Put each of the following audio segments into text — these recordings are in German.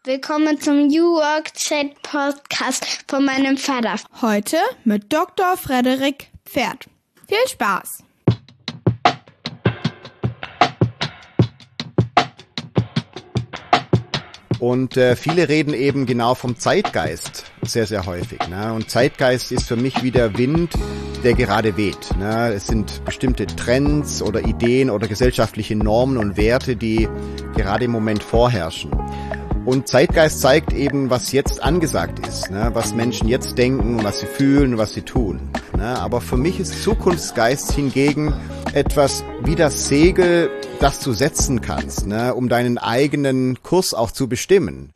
Willkommen zum New Work Chat Podcast von meinem Vater. Heute mit Dr. Frederik Pferd. Viel Spaß! Und viele reden eben genau vom Zeitgeist sehr, sehr häufig. Ne? Und Zeitgeist ist für mich wie der Wind, der gerade weht. Ne? Es sind bestimmte Trends oder Ideen oder gesellschaftliche Normen und Werte, die gerade im Moment vorherrschen. Und Zeitgeist zeigt eben, was jetzt angesagt ist, ne? Was Menschen jetzt denken, was sie fühlen und was sie tun. Ne? Aber für mich ist Zukunftsgeist hingegen etwas wie das Segel, das du setzen kannst, ne? Um deinen eigenen Kurs auch zu bestimmen.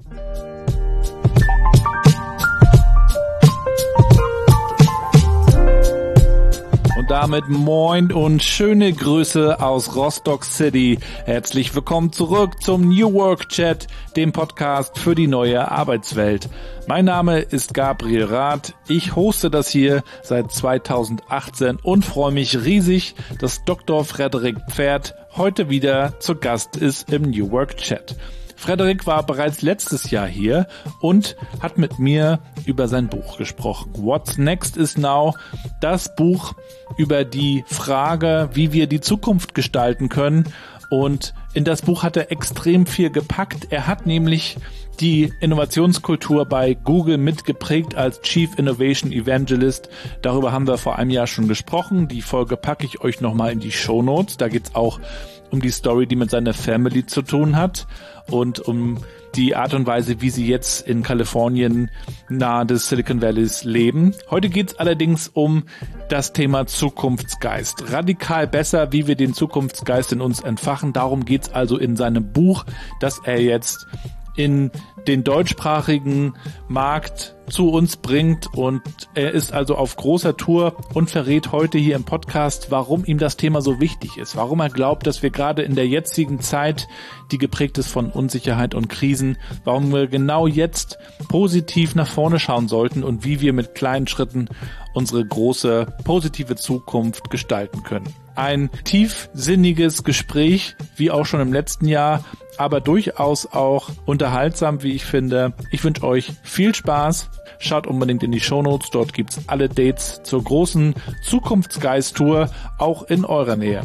Damit moin und schöne Grüße aus Rostock City. Herzlich willkommen zurück zum New Work Chat, dem Podcast für die neue Arbeitswelt. Mein Name ist Gabriel Rath. Ich hoste das hier seit 2018 und freue mich riesig, dass Dr. Frederik Pferd heute wieder zu Gast ist im New Work Chat. Frederik war bereits letztes Jahr hier und hat mit mir über sein Buch gesprochen. What's Next is Now, das Buch über die Frage, wie wir die Zukunft gestalten können. Und in das Buch hat er extrem viel gepackt. Er hat nämlich die Innovationskultur bei Google mitgeprägt als Chief Innovation Evangelist. Darüber haben wir vor einem Jahr schon gesprochen. Die Folge packe ich euch nochmal in die Shownotes. Da geht's auch um die Story, die mit seiner Family zu tun hat und um die Art und Weise, wie sie jetzt in Kalifornien nahe des Silicon Valleys leben. Heute geht es allerdings um das Thema Zukunftsgeist. Radikal besser, wie wir den Zukunftsgeist in uns entfachen. Darum geht es also in seinem Buch, das er jetzt in den deutschsprachigen Markt zu uns bringt, und er ist also auf großer Tour und verrät heute hier im Podcast, warum ihm das Thema so wichtig ist, warum er glaubt, dass wir gerade in der jetzigen Zeit, die geprägt ist von Unsicherheit und Krisen, warum wir genau jetzt positiv nach vorne schauen sollten und wie wir mit kleinen Schritten unsere große positive Zukunft gestalten können. Ein tiefsinniges Gespräch, wie auch schon im letzten Jahr, aber durchaus auch unterhaltsam, wie ich finde. Ich wünsche euch viel Spaß. Schaut unbedingt in die Shownotes, dort gibt's alle Dates zur großen Zukunftsgeist-Tour, auch in eurer Nähe.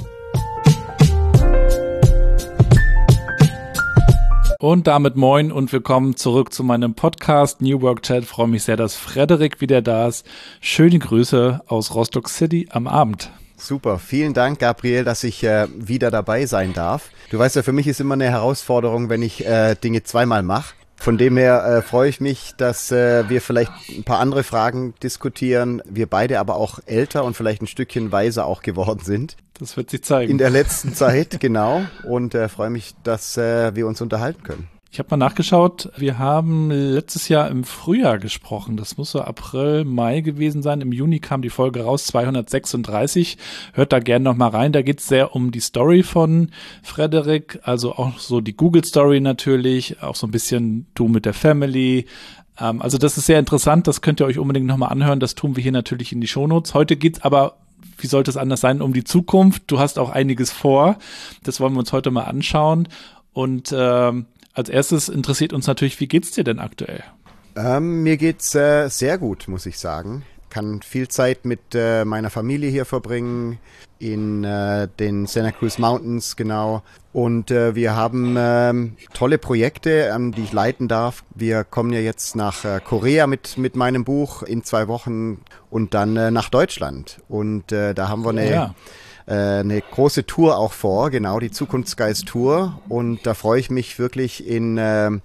Und damit moin und willkommen zurück zu meinem Podcast New Work Chat. Ich freue mich sehr, dass Frederik wieder da ist. Schöne Grüße aus Rostock City am Abend. Super, vielen Dank, Gabriel, dass ich wieder dabei sein darf. Du weißt ja, für mich ist immer eine Herausforderung, wenn ich Dinge zweimal mache. Von dem her freue ich mich, dass wir vielleicht ein paar andere Fragen diskutieren. Wir beide aber auch älter und vielleicht ein Stückchen weiser auch geworden sind. Das wird sich zeigen. In der letzten Zeit, genau. Und freue mich, dass wir uns unterhalten können. Ich habe mal nachgeschaut, wir haben letztes Jahr im Frühjahr gesprochen, das muss so April, Mai gewesen sein, im Juni kam die Folge raus, 236, hört da gerne noch mal rein, da geht es sehr um die Story von Frederik, also auch so die Google-Story natürlich, auch so ein bisschen du mit der Family, also das ist sehr interessant, das könnt ihr euch unbedingt noch mal anhören, das tun wir hier natürlich in die Shownotes. Heute geht's aber, wie sollte es anders sein, um die Zukunft, du hast auch einiges vor, das wollen wir uns heute mal anschauen und als erstes interessiert uns natürlich, wie geht's dir denn aktuell? Mir geht's sehr gut, muss ich sagen. Kann viel Zeit mit meiner Familie hier verbringen, in den Santa Cruz Mountains, genau. Und wir haben tolle Projekte, die ich leiten darf. Wir kommen ja jetzt nach Korea mit meinem Buch in 2 Wochen und dann nach Deutschland. Und da haben wir eine große Tour auch vor, genau, die Zukunftsgeist-Tour, und da freue ich mich wirklich wir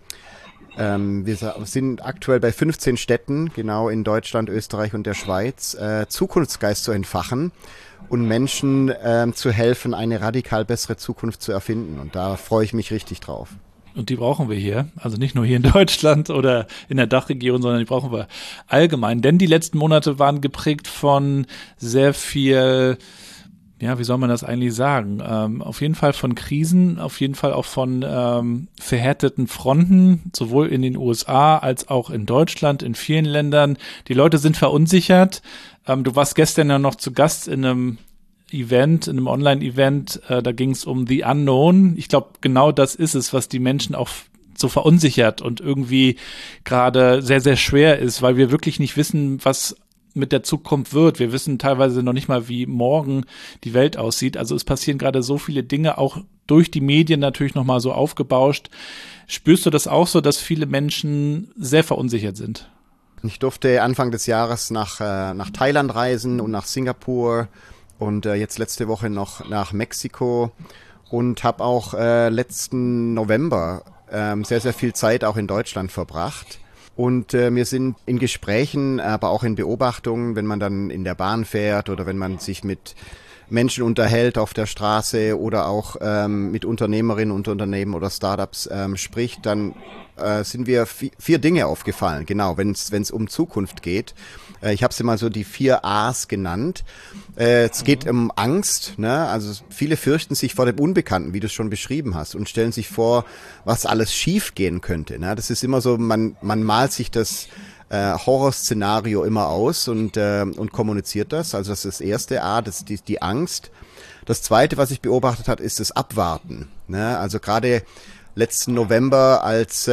sind aktuell bei 15 Städten, genau, in Deutschland, Österreich und der Schweiz, Zukunftsgeist zu entfachen und Menschen zu helfen, eine radikal bessere Zukunft zu erfinden, und da freue ich mich richtig drauf. Und die brauchen wir hier, also nicht nur hier in Deutschland oder in der Dachregion, sondern die brauchen wir allgemein, denn die letzten Monate waren geprägt von sehr viel, ja, wie soll man das eigentlich sagen? Auf jeden Fall von Krisen, auf jeden Fall auch von verhärteten Fronten, sowohl in den USA als auch in Deutschland, in vielen Ländern. Die Leute sind verunsichert. Du warst gestern ja noch zu Gast in einem Event, in einem Online-Event. Da ging es um The Unknown. Ich glaube, genau das ist es, was die Menschen auch so verunsichert und irgendwie gerade sehr, sehr schwer ist, weil wir wirklich nicht wissen, was mit der Zukunft wird. Wir wissen teilweise noch nicht mal, wie morgen die Welt aussieht. Also es passieren gerade so viele Dinge, auch durch die Medien natürlich nochmal so aufgebauscht. Spürst du das auch so, dass viele Menschen sehr verunsichert sind? Ich durfte Anfang des Jahres nach Thailand reisen und nach Singapur und jetzt letzte Woche noch nach Mexiko und habe auch letzten November sehr, sehr viel Zeit auch in Deutschland verbracht. Und wir sind in Gesprächen, aber auch in Beobachtungen, wenn man dann in der Bahn fährt oder wenn man sich mit Menschen unterhält auf der Straße oder auch mit Unternehmerinnen und Unternehmen oder Startups spricht, dann sind mir vier Dinge aufgefallen, genau, wenn es um Zukunft geht. Ich habe sie mal so die 4 A's genannt. Es geht um Angst, ne? Also viele fürchten sich vor dem Unbekannten, wie du es schon beschrieben hast, und stellen sich vor, was alles schief gehen könnte. Ne? Das ist immer so, man malt sich das Horrorszenario immer aus und kommuniziert das. Also das ist das erste A, das ist die Angst. Das zweite, was ich beobachtet habe, ist das Abwarten. Ne? Also gerade letzten November, als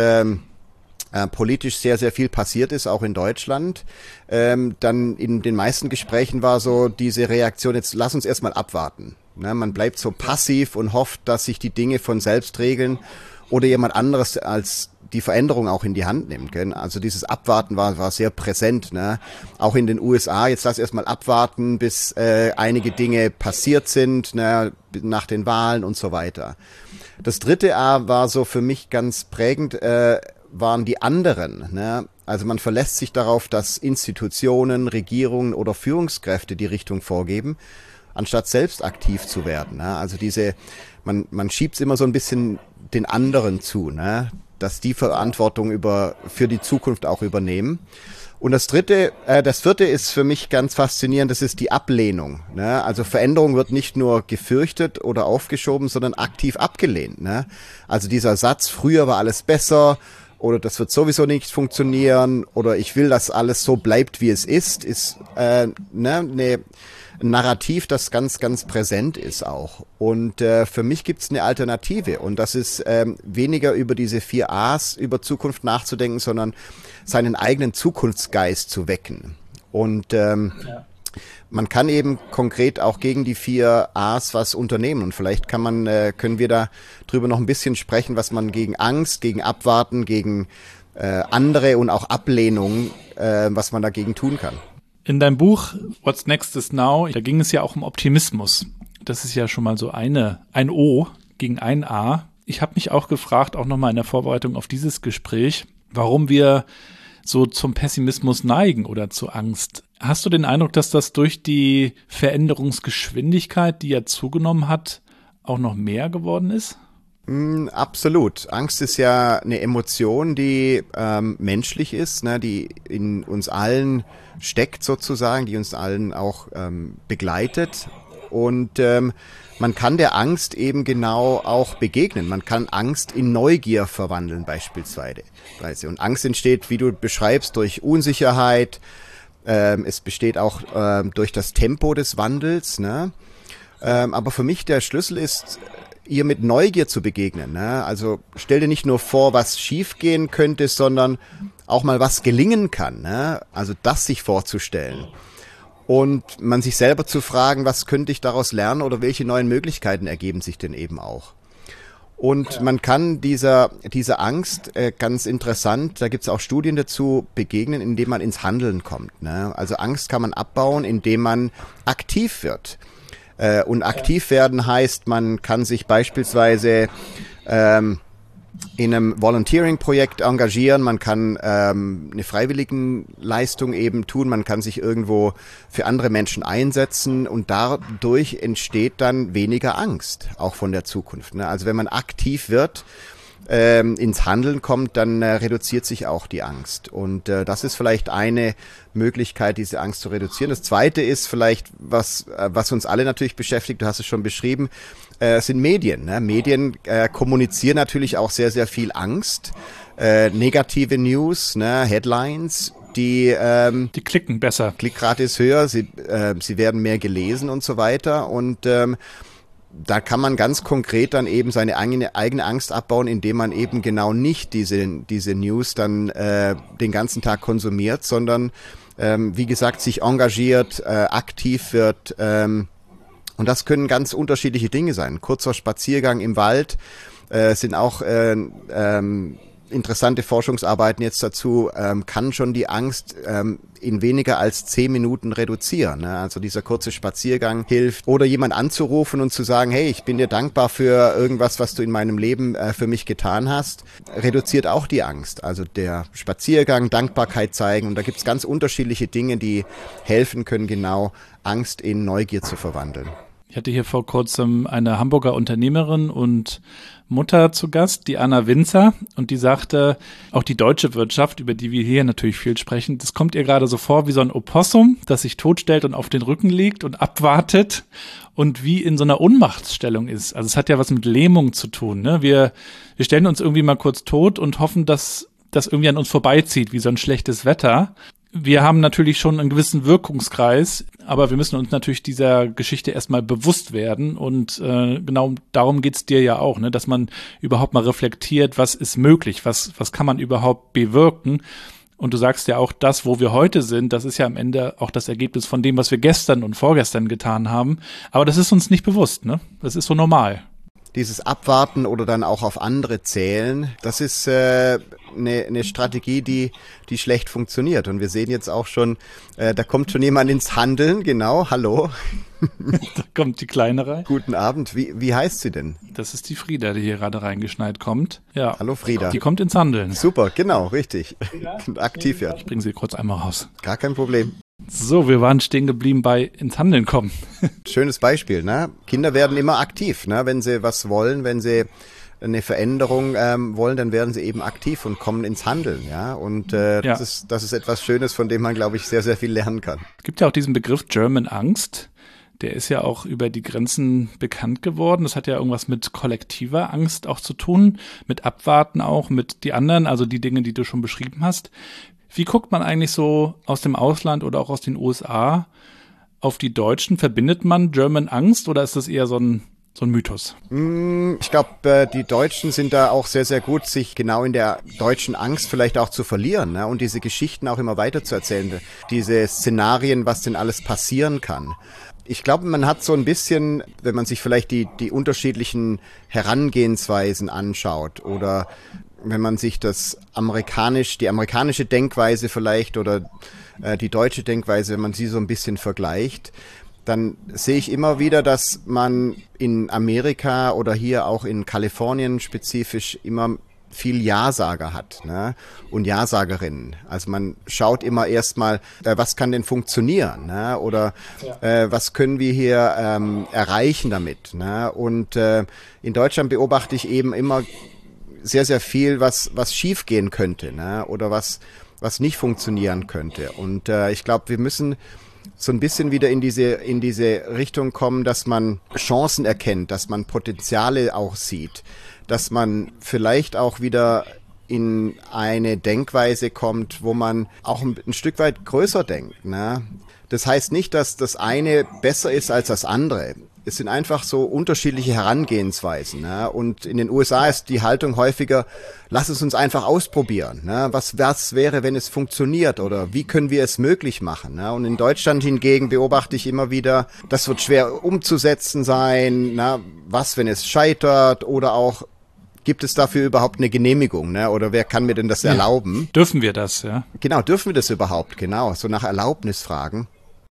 politisch sehr, sehr viel passiert ist, auch in Deutschland, dann in den meisten Gesprächen war so diese Reaktion, jetzt lass uns erstmal abwarten. Ne? Man bleibt so passiv und hofft, dass sich die Dinge von selbst regeln oder jemand anderes als die Veränderung auch in die Hand nimmt. Gell? Also dieses Abwarten war sehr präsent. Ne? Auch in den USA, jetzt lass erstmal abwarten, bis einige Dinge passiert sind, ne? Nach den Wahlen und so weiter. Das dritte A war so für mich ganz prägend, waren die anderen. Ne? Also man verlässt sich darauf, dass Institutionen, Regierungen oder Führungskräfte die Richtung vorgeben, anstatt selbst aktiv zu werden. Ne? Also man schiebt es immer so ein bisschen den anderen zu, ne? Dass die Verantwortung für die Zukunft auch übernehmen. Und das vierte ist für mich ganz faszinierend, das ist die Ablehnung. Ne? Also Veränderung wird nicht nur gefürchtet oder aufgeschoben, sondern aktiv abgelehnt. Ne? Also dieser Satz, früher war alles besser oder das wird sowieso nicht funktionieren oder ich will, dass alles so bleibt, wie es ist ein Narrativ, das ganz, ganz präsent ist auch. Und für mich gibt es eine Alternative und das ist weniger über diese 4 A's über Zukunft nachzudenken, sondern seinen eigenen Zukunftsgeist zu wecken. Und man kann eben konkret auch gegen die 4 A's was unternehmen und vielleicht können wir da drüber noch ein bisschen sprechen, was man gegen Angst, gegen Abwarten, gegen andere und auch Ablehnung, was man dagegen tun kann. In deinem Buch What's Next is Now, da ging es ja auch um Optimismus. Das ist ja schon mal so ein O gegen ein A. Ich habe mich auch gefragt, auch nochmal in der Vorbereitung auf dieses Gespräch, warum wir so zum Pessimismus neigen oder zur Angst. Hast du den Eindruck, dass das durch die Veränderungsgeschwindigkeit, die ja zugenommen hat, auch noch mehr geworden ist? Absolut. Angst ist ja eine Emotion, die menschlich ist, ne, die in uns allen steckt sozusagen, die uns allen auch begleitet. Und man kann der Angst eben genau auch begegnen. Man kann Angst in Neugier verwandeln beispielsweise. Und Angst entsteht, wie du beschreibst, durch Unsicherheit. Es besteht auch durch das Tempo des Wandels. Ne? Aber für mich der Schlüssel ist, ihr mit Neugier zu begegnen. Ne? Also stell dir nicht nur vor, was schiefgehen könnte, sondern auch mal was gelingen kann. Ne? Also das sich vorzustellen. Und man sich selber zu fragen, was könnte ich daraus lernen oder welche neuen Möglichkeiten ergeben sich denn eben auch. Und man kann dieser Angst ganz interessant, da gibt es auch Studien dazu, begegnen, indem man ins Handeln kommt. Ne? Also Angst kann man abbauen, indem man aktiv wird. Und aktiv werden heißt, man kann sich beispielsweise in einem Volunteering-Projekt engagieren, man kann eine Freiwilligenleistung eben tun, man kann sich irgendwo für andere Menschen einsetzen und dadurch entsteht dann weniger Angst, auch von der Zukunft. Ne? Also wenn man aktiv wird, ins Handeln kommt, dann reduziert sich auch die Angst. Und das ist vielleicht eine Möglichkeit, diese Angst zu reduzieren. Das Zweite ist vielleicht, was uns alle natürlich beschäftigt, du hast es schon beschrieben, sind Medien. Ne? Medien kommunizieren natürlich auch sehr, sehr viel Angst. Negative News, ne? Headlines, die klicken besser. Klickrate ist höher, sie werden mehr gelesen und so weiter. Und da kann man ganz konkret dann eben seine eigene Angst abbauen, indem man eben genau nicht diese News dann den ganzen Tag konsumiert, sondern wie gesagt sich engagiert, aktiv wird. Und das können ganz unterschiedliche Dinge sein. Ein kurzer Spaziergang im Wald sind auch interessante Forschungsarbeiten jetzt dazu, kann schon die Angst in weniger als 10 Minuten reduzieren. Ne? Also dieser kurze Spaziergang hilft. Oder jemand anzurufen und zu sagen, hey, ich bin dir dankbar für irgendwas, was du in meinem Leben für mich getan hast, reduziert auch die Angst. Also der Spaziergang, Dankbarkeit zeigen. Und da gibt's ganz unterschiedliche Dinge, die helfen können, genau Angst in Neugier zu verwandeln. Ich hatte hier vor kurzem eine Hamburger Unternehmerin und Mutter zu Gast, die Anna Winzer, und die sagte, auch die deutsche Wirtschaft, über die wir hier natürlich viel sprechen, das kommt ihr gerade so vor wie so ein Opossum, das sich totstellt und auf den Rücken liegt und abwartet und wie in so einer Ohnmachtsstellung ist. Also es hat ja was mit Lähmung zu tun, ne? Wir stellen uns irgendwie mal kurz tot und hoffen, dass das irgendwie an uns vorbeizieht, wie so ein schlechtes Wetter. Wir haben natürlich schon einen gewissen Wirkungskreis, aber wir müssen uns natürlich dieser Geschichte erstmal bewusst werden und genau darum geht's dir ja auch, ne, dass man überhaupt mal reflektiert, was ist möglich, was kann man überhaupt bewirken. Und du sagst ja auch, das, wo wir heute sind, das ist ja am Ende auch das Ergebnis von dem, was wir gestern und vorgestern getan haben. Aber das ist uns nicht bewusst, ne? Das ist so normal. Dieses Abwarten oder dann auch auf andere zählen, das ist eine Strategie, die schlecht funktioniert. Und wir sehen jetzt auch schon, da kommt schon jemand ins Handeln, genau, hallo. Da kommt die Kleine rein. Guten Abend, wie heißt sie denn? Das ist die Frieda, die hier gerade reingeschneit kommt. Ja. Hallo Frieda. Die kommt ins Handeln. Super, genau, richtig. Aktiv ja. Ich bringe sie kurz einmal raus. Gar kein Problem. So, wir waren stehen geblieben bei ins Handeln kommen. Schönes Beispiel, ne? Kinder werden immer aktiv, ne? Wenn sie was wollen, wenn sie eine Veränderung wollen, dann werden sie eben aktiv und kommen ins Handeln, ja. Und das ist etwas Schönes, von dem man, glaube ich, sehr, sehr viel lernen kann. Es gibt ja auch diesen Begriff German Angst. Der ist ja auch über die Grenzen bekannt geworden. Das hat ja irgendwas mit kollektiver Angst auch zu tun, mit Abwarten auch, mit die anderen, also die Dinge, die du schon beschrieben hast. Wie guckt man eigentlich so aus dem Ausland oder auch aus den USA auf die Deutschen? Verbindet man German Angst oder ist das eher so ein Mythos? Ich glaube, die Deutschen sind da auch sehr, sehr gut, sich genau in der deutschen Angst vielleicht auch zu verlieren, ne? Und diese Geschichten auch immer weiter zu erzählen. Diese Szenarien, was denn alles passieren kann. Ich glaube, man hat so ein bisschen, wenn man sich vielleicht die unterschiedlichen Herangehensweisen anschaut oder wenn man sich die amerikanische Denkweise vielleicht oder die deutsche Denkweise, wenn man sie so ein bisschen vergleicht, dann sehe ich immer wieder, dass man in Amerika oder hier auch in Kalifornien spezifisch immer viel Ja-Sager hat, ne? Und Ja-Sagerinnen. Also man schaut immer erstmal, was kann denn funktionieren, ne? Oder was können wir hier erreichen damit, ne? Und in Deutschland beobachte ich eben immer sehr, sehr viel, was schief gehen könnte, ne? Oder was nicht funktionieren könnte. Und ich glaube, wir müssen so ein bisschen wieder in diese Richtung kommen, dass man Chancen erkennt, dass man Potenziale auch sieht, dass man vielleicht auch wieder in eine Denkweise kommt, wo man auch ein Stück weit größer denkt, ne? Das heißt nicht, dass das eine besser ist als das andere. Es sind einfach so unterschiedliche Herangehensweisen, ne? Und in den USA ist die Haltung häufiger, lass es uns einfach ausprobieren, ne? Was wäre, wenn es funktioniert oder wie können wir es möglich machen, ne? Und in Deutschland hingegen beobachte ich immer wieder, das wird schwer umzusetzen sein, ne? Was, wenn es scheitert oder auch, gibt es dafür überhaupt eine Genehmigung, ne? Oder wer kann mir denn das erlauben? Dürfen wir das, ja? Genau, dürfen wir das überhaupt? Genau, so nach Erlaubnis fragen.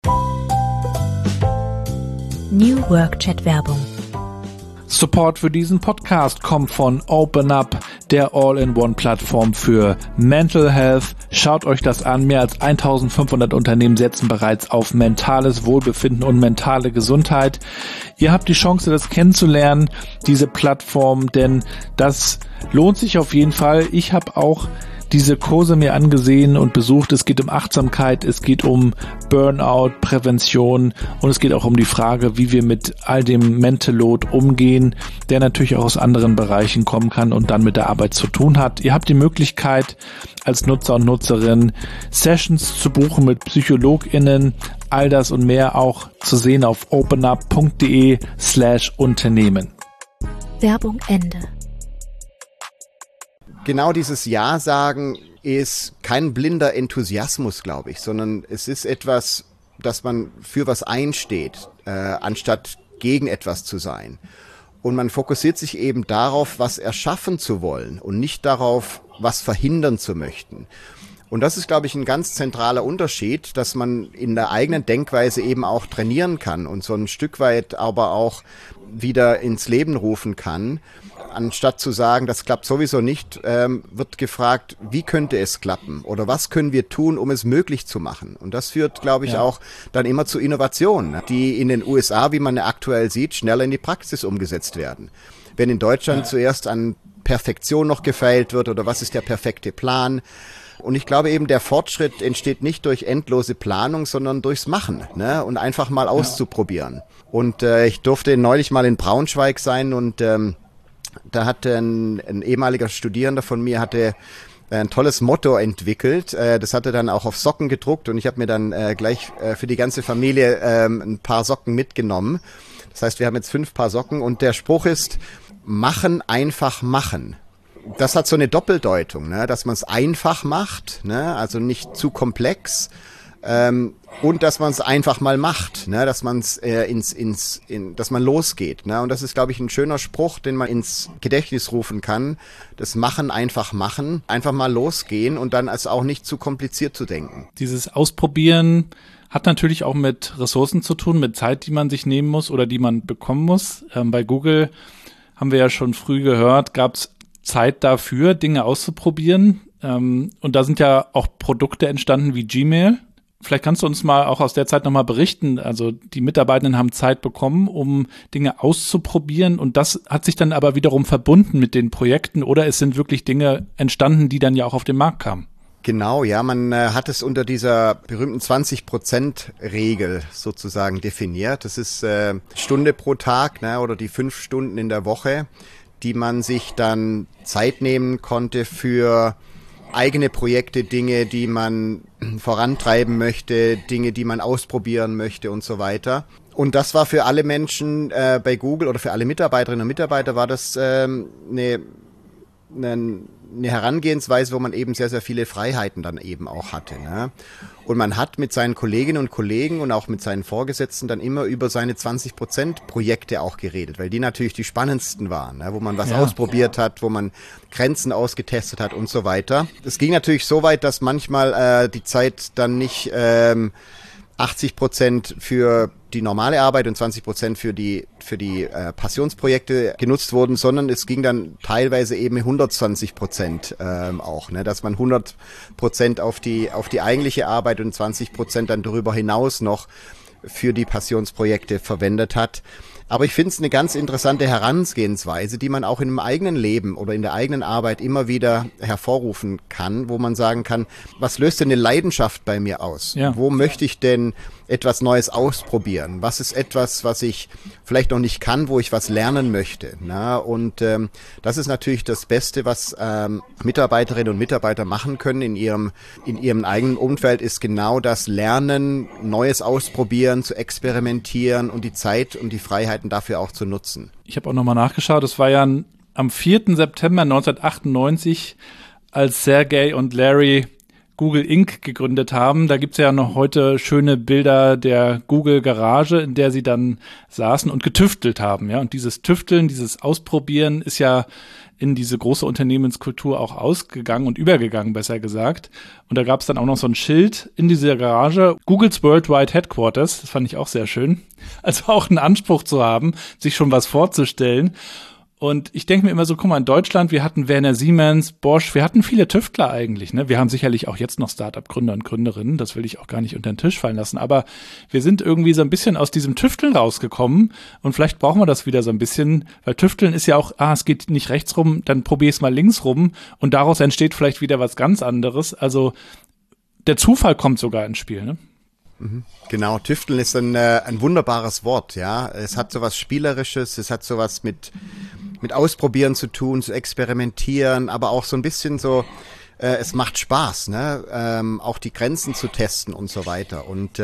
New Work Chat Werbung. Support für diesen Podcast kommt von OpenUp, der All-in-One-Plattform für Mental Health. Schaut euch das an. Mehr als 1500 Unternehmen setzen bereits auf mentales Wohlbefinden und mentale Gesundheit. Ihr habt die Chance, das kennenzulernen, diese Plattform, denn das lohnt sich auf jeden Fall. Ich habe auch diese Kurse mir angesehen und besucht. Es geht um Achtsamkeit, es geht um Burnout, Prävention und es geht auch um die Frage, wie wir mit all dem Mental Load umgehen, der natürlich auch aus anderen Bereichen kommen kann und dann mit der Arbeit zu tun hat. Ihr habt die Möglichkeit, als Nutzer und Nutzerin Sessions zu buchen mit PsychologInnen, all das und mehr auch zu sehen auf openup.de/Unternehmen. Werbung Ende. Genau dieses Ja sagen ist kein blinder Enthusiasmus, glaube ich, sondern es ist etwas, dass man für was einsteht, anstatt gegen etwas zu sein. Und man fokussiert sich eben darauf, was erschaffen zu wollen und nicht darauf, was verhindern zu möchten. Und das ist, glaube ich, ein ganz zentraler Unterschied, dass man in der eigenen Denkweise eben auch trainieren kann und so ein Stück weit aber auch wieder ins Leben rufen kann. Anstatt zu sagen, das klappt sowieso nicht, wird gefragt, wie könnte es klappen oder was können wir tun, um es möglich zu machen. Und das führt, glaube ich, auch dann immer zu Innovationen, die in den USA, wie man aktuell sieht, schneller in die Praxis umgesetzt werden. Wenn in Deutschland zuerst an Perfektion noch gefeilt wird oder was ist der perfekte Plan. Und ich glaube eben, der Fortschritt entsteht nicht durch endlose Planung, sondern durchs Machen, ne? Und einfach mal auszuprobieren. Und ich durfte neulich mal in Braunschweig sein und da hat ein ehemaliger Studierender von mir hatte ein tolles Motto entwickelt. Das hat er dann auch auf Socken gedruckt und ich habe mir dann gleich für die ganze Familie ein paar Socken mitgenommen. Das heißt, wir haben jetzt 5 Paar Socken und der Spruch ist, machen, einfach machen. Das hat so eine Doppeldeutung, ne? Dass man es einfach macht, ne? Also nicht zu komplex und dass man es einfach mal macht, ne? Dass man es dass man losgeht, ne? Und das ist, glaube ich, ein schöner Spruch, den man ins Gedächtnis rufen kann. Das Machen, einfach mal losgehen und dann als auch nicht zu kompliziert zu denken. Dieses Ausprobieren hat natürlich auch mit Ressourcen zu tun, mit Zeit, die man sich nehmen muss oder die man bekommen muss. Bei Google haben wir ja schon früh gehört, gab es Zeit dafür, Dinge auszuprobieren. Und da sind ja auch Produkte entstanden wie Gmail. Vielleicht kannst du uns mal auch aus der Zeit nochmal berichten. Also die Mitarbeitenden haben Zeit bekommen, um Dinge auszuprobieren. Und das hat sich dann aber wiederum verbunden mit den Projekten. Oder es sind wirklich Dinge entstanden, die dann ja auch auf den Markt kamen. Genau, ja, man hat es unter dieser berühmten 20%-Regel sozusagen definiert. Das ist Stunde pro Tag, ne, oder die 5 Stunden in der Woche, die man sich dann Zeit nehmen konnte für eigene Projekte, Dinge, die man vorantreiben möchte, Dinge, die man ausprobieren möchte und so weiter. Und das war für alle Menschen bei Google oder für alle Mitarbeiterinnen und Mitarbeiter war das eine Herangehensweise, wo man eben sehr, sehr viele Freiheiten dann eben auch hatte, ne? Und man hat mit seinen Kolleginnen und Kollegen und auch mit seinen Vorgesetzten dann immer über seine 20% Projekte auch geredet, weil die natürlich die spannendsten waren, ne? Wo man was ausprobiert hat, wo man Grenzen ausgetestet hat und so weiter. Es ging natürlich so weit, dass manchmal die Zeit dann nicht 80% für die normale Arbeit und 20% für die Passionsprojekte genutzt wurden, sondern es ging dann teilweise eben 120% auch, ne, dass man 100% auf die eigentliche Arbeit und 20% dann darüber hinaus noch für die Passionsprojekte verwendet hat. Aber ich finde es eine ganz interessante Herangehensweise, die man auch in dem eigenen Leben oder in der eigenen Arbeit immer wieder hervorrufen kann, wo man sagen kann, was löst denn eine Leidenschaft bei mir aus? Ja. Wo möchte ich denn etwas Neues ausprobieren? Was ist etwas, was ich vielleicht noch nicht kann, wo ich was lernen möchte? Na, und das ist natürlich das Beste, was Mitarbeiterinnen und Mitarbeiter machen können in ihrem eigenen Umfeld, ist genau das Lernen, Neues ausprobieren, zu experimentieren und die Zeit und die Freiheiten dafür auch zu nutzen. Ich habe auch nochmal nachgeschaut, es war ja am 4. September 1998, als Sergey und Larry Google Inc. gegründet haben. Da gibt's ja noch heute schöne Bilder der Google Garage, in der sie dann saßen und getüftelt haben. Ja, und dieses Tüfteln, dieses Ausprobieren ist ja in diese große Unternehmenskultur auch ausgegangen und übergegangen, besser gesagt. Und da gab's dann auch noch so ein Schild in dieser Garage, Googles Worldwide Headquarters. Das fand ich auch sehr schön. Also auch einen Anspruch zu haben, sich schon was vorzustellen. Und ich denke mir immer so, guck mal, in Deutschland, wir hatten Werner Siemens, Bosch, wir hatten viele Tüftler eigentlich, ne? Wir haben sicherlich auch jetzt noch Start-up-Gründer und Gründerinnen, das will ich auch gar nicht unter den Tisch fallen lassen, aber wir sind irgendwie so ein bisschen aus diesem Tüfteln rausgekommen und vielleicht brauchen wir das wieder so ein bisschen, weil Tüfteln ist ja auch, es geht nicht rechts rum, dann probier es mal links rum und daraus entsteht vielleicht wieder was ganz anderes. Also der Zufall kommt sogar ins Spiel, ne? Genau, Tüfteln ist ein wunderbares Wort, ja. Es hat sowas Spielerisches, es hat sowas mit Ausprobieren zu tun, zu experimentieren, aber auch so ein bisschen so, es macht Spaß, ne? Auch die Grenzen zu testen und so weiter. Und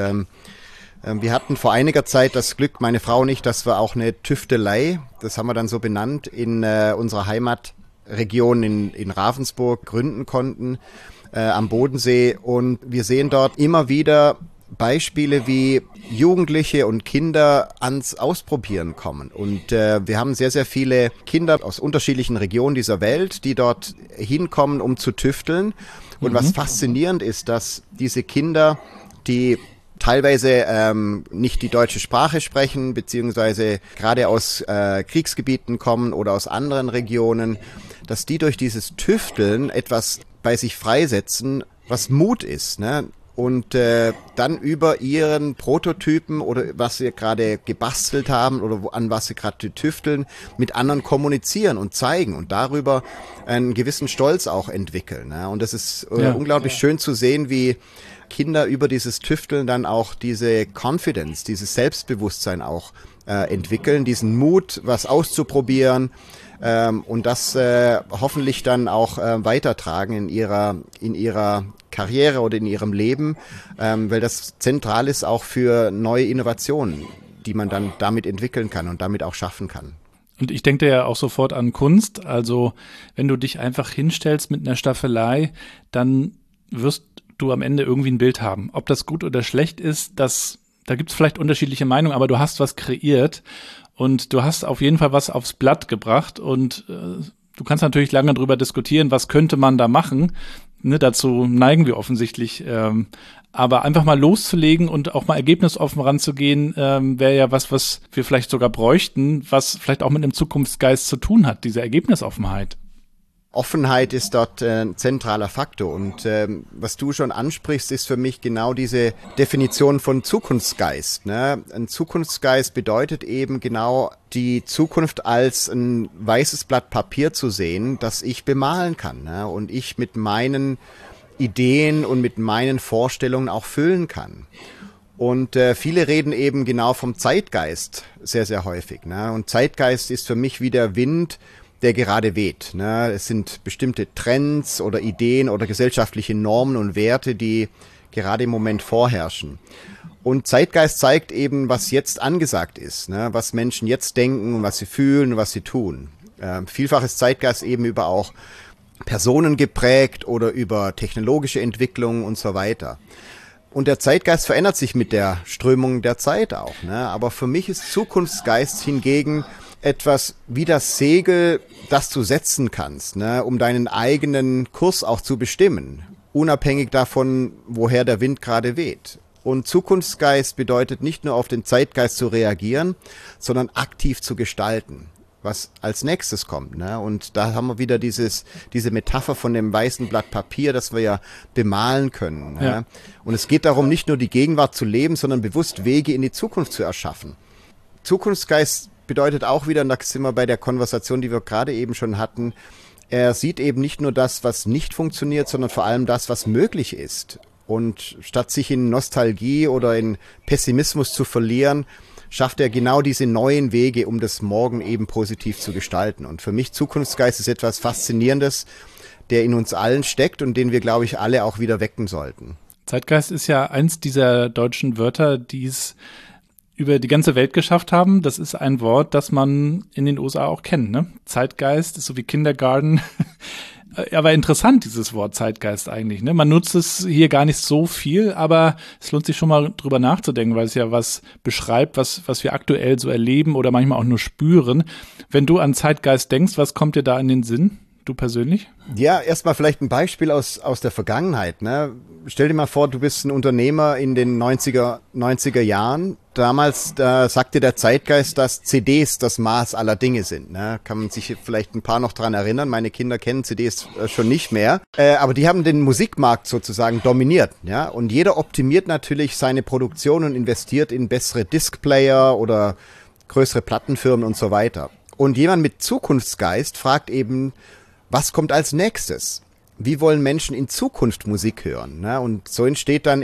wir hatten vor einiger Zeit das Glück, meine Frau und ich, dass wir auch eine Tüftelei, das haben wir dann so benannt, in unserer Heimatregion in Ravensburg gründen konnten, am Bodensee. Und wir sehen dort immer wieder Beispiele, wie Jugendliche und Kinder ans Ausprobieren kommen. Und wir haben sehr, sehr viele Kinder aus unterschiedlichen Regionen dieser Welt, die dort hinkommen, um zu tüfteln. Und was faszinierend ist, dass diese Kinder, die teilweise nicht die deutsche Sprache sprechen, beziehungsweise gerade aus Kriegsgebieten kommen oder aus anderen Regionen, dass die durch dieses Tüfteln etwas bei sich freisetzen, was Mut ist, ne? Und dann über ihren Prototypen oder was sie gerade gebastelt haben oder an was sie gerade tüfteln, mit anderen kommunizieren und zeigen und darüber einen gewissen Stolz auch entwickeln. Ne? Und das ist unglaublich schön zu sehen, wie Kinder über dieses Tüfteln dann auch diese Confidence, dieses Selbstbewusstsein auch entwickeln, diesen Mut, was auszuprobieren, und das hoffentlich dann auch weitertragen in ihrer Karriere oder in ihrem Leben, weil das zentral ist auch für neue Innovationen, die man dann damit entwickeln kann und damit auch schaffen kann. Und ich denke ja auch sofort an Kunst. Also wenn du dich einfach hinstellst mit einer Staffelei, dann wirst du am Ende irgendwie ein Bild haben. Ob das gut oder schlecht ist, da gibt es vielleicht unterschiedliche Meinungen, aber du hast was kreiert. Und du hast auf jeden Fall was aufs Blatt gebracht und du kannst natürlich lange drüber diskutieren, was könnte man da machen. Ne, dazu neigen wir offensichtlich. Aber einfach mal loszulegen und auch mal ergebnisoffen ranzugehen, wäre ja was wir vielleicht sogar bräuchten, was vielleicht auch mit einem Zukunftsgeist zu tun hat, diese Ergebnisoffenheit. Offenheit ist dort ein zentraler Faktor und was du schon ansprichst, ist für mich genau diese Definition von Zukunftsgeist. Ne? Ein Zukunftsgeist bedeutet eben genau die Zukunft als ein weißes Blatt Papier zu sehen, das ich bemalen kann, ne? Und ich mit meinen Ideen und mit meinen Vorstellungen auch füllen kann. Und viele reden eben genau vom Zeitgeist sehr, sehr häufig. Ne? Und Zeitgeist ist für mich wie der Wind, der gerade weht. Ne? Es sind bestimmte Trends oder Ideen oder gesellschaftliche Normen und Werte, die gerade im Moment vorherrschen. Und Zeitgeist zeigt eben, was jetzt angesagt ist, ne? Was Menschen jetzt denken, was sie fühlen, was sie tun. Vielfach ist Zeitgeist eben über auch Personen geprägt oder über technologische Entwicklungen und so weiter. Und der Zeitgeist verändert sich mit der Strömung der Zeit auch. Ne? Aber für mich ist Zukunftsgeist hingegen etwas wie das Segel, das du setzen kannst, ne, um deinen eigenen Kurs auch zu bestimmen, unabhängig davon, woher der Wind gerade weht. Und Zukunftsgeist bedeutet nicht nur auf den Zeitgeist zu reagieren, sondern aktiv zu gestalten, was als nächstes kommt. Ne? Und da haben wir wieder diese Metapher von dem weißen Blatt Papier, das wir ja bemalen können. Ne? Ja. Und es geht darum, nicht nur die Gegenwart zu leben, sondern bewusst Wege in die Zukunft zu erschaffen. Zukunftsgeist bedeutet auch wieder, und da sind wir bei der Konversation, die wir gerade eben schon hatten, er sieht eben nicht nur das, was nicht funktioniert, sondern vor allem das, was möglich ist. Und statt sich in Nostalgie oder in Pessimismus zu verlieren, schafft er genau diese neuen Wege, um das Morgen eben positiv zu gestalten. Und für mich Zukunftsgeist ist etwas Faszinierendes, der in uns allen steckt und den wir, glaube ich, alle auch wieder wecken sollten. Zeitgeist ist ja eins dieser deutschen Wörter, die es über die ganze Welt geschafft haben. Das ist ein Wort, das man in den USA auch kennt. Ne? Zeitgeist ist so wie Kindergarten. Aber interessant, dieses Wort Zeitgeist eigentlich. Ne? Man nutzt es hier gar nicht so viel, aber es lohnt sich schon mal drüber nachzudenken, weil es ja was beschreibt, was wir aktuell so erleben oder manchmal auch nur spüren. Wenn du an Zeitgeist denkst, was kommt dir da in den Sinn? Du persönlich? Ja, erstmal vielleicht ein Beispiel aus der Vergangenheit. Ne? Stell dir mal vor, du bist ein Unternehmer in den 90er Jahren. Damals sagte der Zeitgeist, dass CDs das Maß aller Dinge sind. Ne? Kann man sich vielleicht ein paar noch dran erinnern. Meine Kinder kennen CDs schon nicht mehr. Aber die haben den Musikmarkt sozusagen dominiert. Ja? Und jeder optimiert natürlich seine Produktion und investiert in bessere Diskplayer oder größere Plattenfirmen und so weiter. Und jemand mit Zukunftsgeist fragt eben, was kommt als nächstes? Wie wollen Menschen in Zukunft Musik hören? Ne? Und so entstehen dann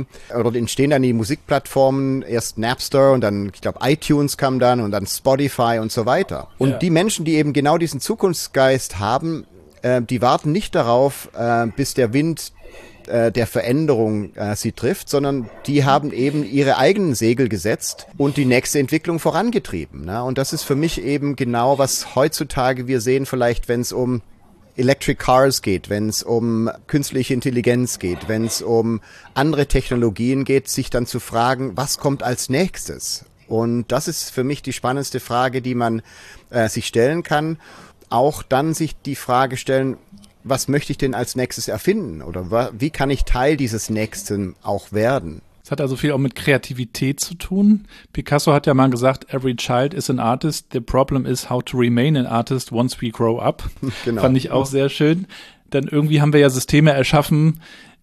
die Musikplattformen, erst Napster und dann, ich glaube, iTunes kam dann und dann Spotify und so weiter. Und die Menschen, die eben genau diesen Zukunftsgeist haben, die warten nicht darauf, bis der Wind der Veränderung sie trifft, sondern die haben eben ihre eigenen Segel gesetzt und die nächste Entwicklung vorangetrieben. Ne? Und das ist für mich eben genau, was heutzutage wir sehen, vielleicht wenn es um Electric Cars geht, wenn es um künstliche Intelligenz geht, wenn es um andere Technologien geht, sich dann zu fragen, was kommt als nächstes? Und das ist für mich die spannendste Frage, die man sich stellen kann. Auch dann sich die Frage stellen, was möchte ich denn als nächstes erfinden? Oder wie kann ich Teil dieses Nächsten auch werden? Es hat also viel auch mit Kreativität zu tun. Picasso hat ja mal gesagt, every child is an artist. The problem is how to remain an artist once we grow up. Genau. Fand ich auch sehr schön. Denn irgendwie haben wir ja Systeme erschaffen,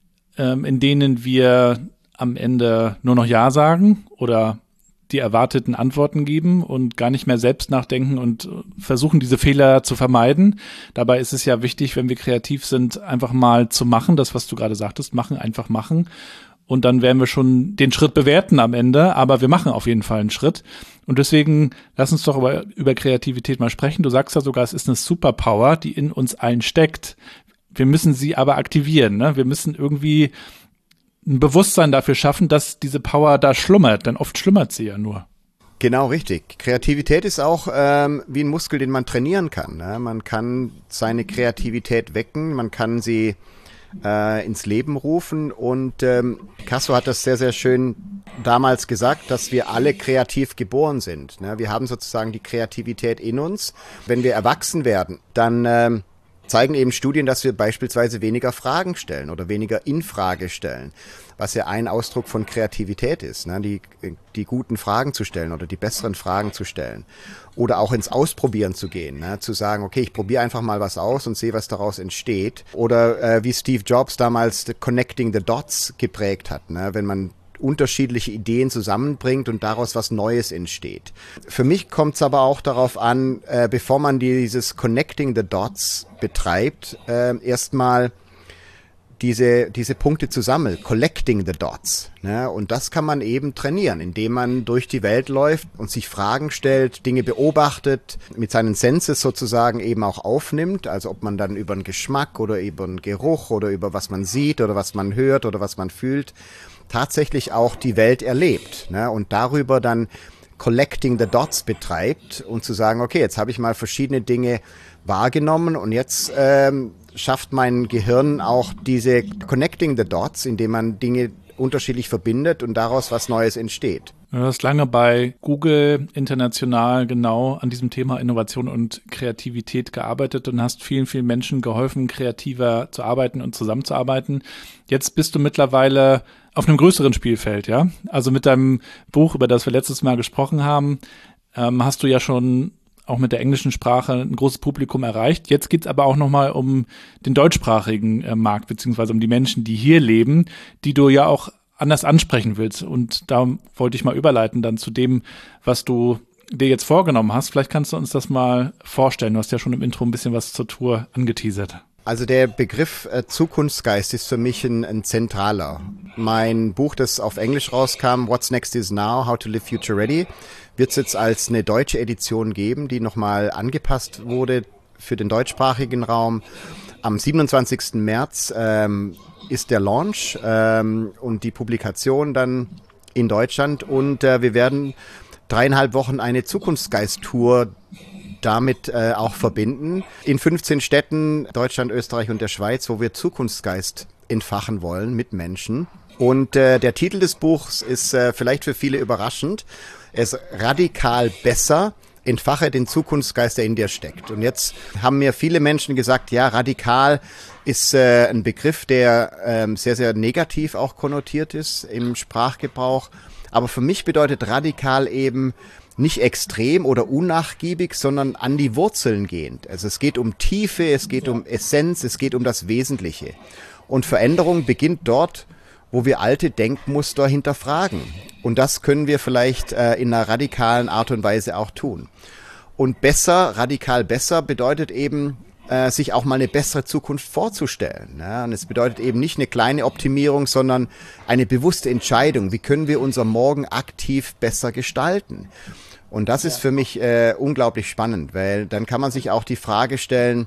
in denen wir am Ende nur noch Ja sagen oder die erwarteten Antworten geben und gar nicht mehr selbst nachdenken und versuchen, diese Fehler zu vermeiden. Dabei ist es ja wichtig, wenn wir kreativ sind, einfach mal zu machen, das, was du gerade sagtest, einfach machen. Und dann werden wir schon den Schritt bewerten am Ende, aber wir machen auf jeden Fall einen Schritt. Und deswegen lass uns doch über Kreativität mal sprechen. Du sagst ja sogar, es ist eine Superpower, die in uns allen steckt. Wir müssen sie aber aktivieren, ne? Wir müssen irgendwie ein Bewusstsein dafür schaffen, dass diese Power da schlummert, denn oft schlummert sie ja nur. Genau, richtig. Kreativität ist auch wie ein Muskel, den man trainieren kann. Ne? Man kann seine Kreativität wecken, man kann sie ins Leben rufen und Picasso hat das sehr, sehr schön damals gesagt, dass wir alle kreativ geboren sind. Ne? Wir haben sozusagen die Kreativität in uns. Wenn wir erwachsen werden, dann zeigen eben Studien, dass wir beispielsweise weniger Fragen stellen oder weniger in Frage stellen, was ja ein Ausdruck von Kreativität ist, ne? Die guten Fragen zu stellen oder die besseren Fragen zu stellen oder auch ins Ausprobieren zu gehen, ne? Zu sagen, okay, ich probiere einfach mal was aus und sehe, was daraus entsteht oder wie Steve Jobs damals Connecting the Dots geprägt hat, ne? Wenn man unterschiedliche Ideen zusammenbringt und daraus was Neues entsteht. Für mich kommt es aber auch darauf an, bevor man dieses Connecting the Dots betreibt, erstmal diese Punkte zu sammeln, Collecting the Dots. Ne? Und das kann man eben trainieren, indem man durch die Welt läuft und sich Fragen stellt, Dinge beobachtet, mit seinen Senses sozusagen eben auch aufnimmt, also ob man dann über einen Geschmack oder über einen Geruch oder über was man sieht oder was man hört oder was man fühlt, tatsächlich auch die Welt erlebt, ne? Und darüber dann Collecting the Dots betreibt und zu sagen, okay, jetzt habe ich mal verschiedene Dinge wahrgenommen und jetzt schafft mein Gehirn auch diese Connecting the Dots, indem man Dinge unterschiedlich verbindet und daraus was Neues entsteht. Du hast lange bei Google international genau an diesem Thema Innovation und Kreativität gearbeitet und hast vielen, vielen Menschen geholfen, kreativer zu arbeiten und zusammenzuarbeiten. Jetzt bist du mittlerweile auf einem größeren Spielfeld, ja? Also mit deinem Buch, über das wir letztes Mal gesprochen haben, hast du ja schon auch mit der englischen Sprache ein großes Publikum erreicht. Jetzt geht's aber auch nochmal um den deutschsprachigen Markt, beziehungsweise um die Menschen, die hier leben, die du ja auch anders ansprechen willst. Und da wollte ich mal überleiten dann zu dem, was du dir jetzt vorgenommen hast. Vielleicht kannst du uns das mal vorstellen. Du hast ja schon im Intro ein bisschen was zur Tour angeteasert. Also der Begriff Zukunftsgeist ist für mich ein zentraler. Mein Buch, das auf Englisch rauskam, What's Next is Now, How to Live Future Ready, wird es jetzt als eine deutsche Edition geben, die nochmal angepasst wurde für den deutschsprachigen Raum. Am 27. März ist der Launch und die Publikation dann in Deutschland und wir werden 3,5 Wochen eine Zukunftsgeist-Tour damit auch verbinden. In 15 Städten, Deutschland, Österreich und der Schweiz, wo wir Zukunftsgeist entfachen wollen mit Menschen. Und der Titel des Buchs ist vielleicht für viele überraschend. Er ist radikal besser entfache den Zukunftsgeist, der in dir steckt. Und jetzt haben mir viele Menschen gesagt, ja, radikal ist ein Begriff, der sehr, sehr negativ auch konnotiert ist im Sprachgebrauch. Aber für mich bedeutet radikal eben nicht extrem oder unnachgiebig, sondern an die Wurzeln gehend. Also es geht um Tiefe, es geht um Essenz, es geht um das Wesentliche. Und Veränderung beginnt dort, wo wir alte Denkmuster hinterfragen. Und das können wir vielleicht in einer radikalen Art und Weise auch tun. Und besser, radikal besser bedeutet eben, sich auch mal eine bessere Zukunft vorzustellen. Ja, und es bedeutet eben nicht eine kleine Optimierung, sondern eine bewusste Entscheidung. Wie können wir unser Morgen aktiv besser gestalten? Und das ist für mich unglaublich spannend, weil dann kann man sich auch die Frage stellen,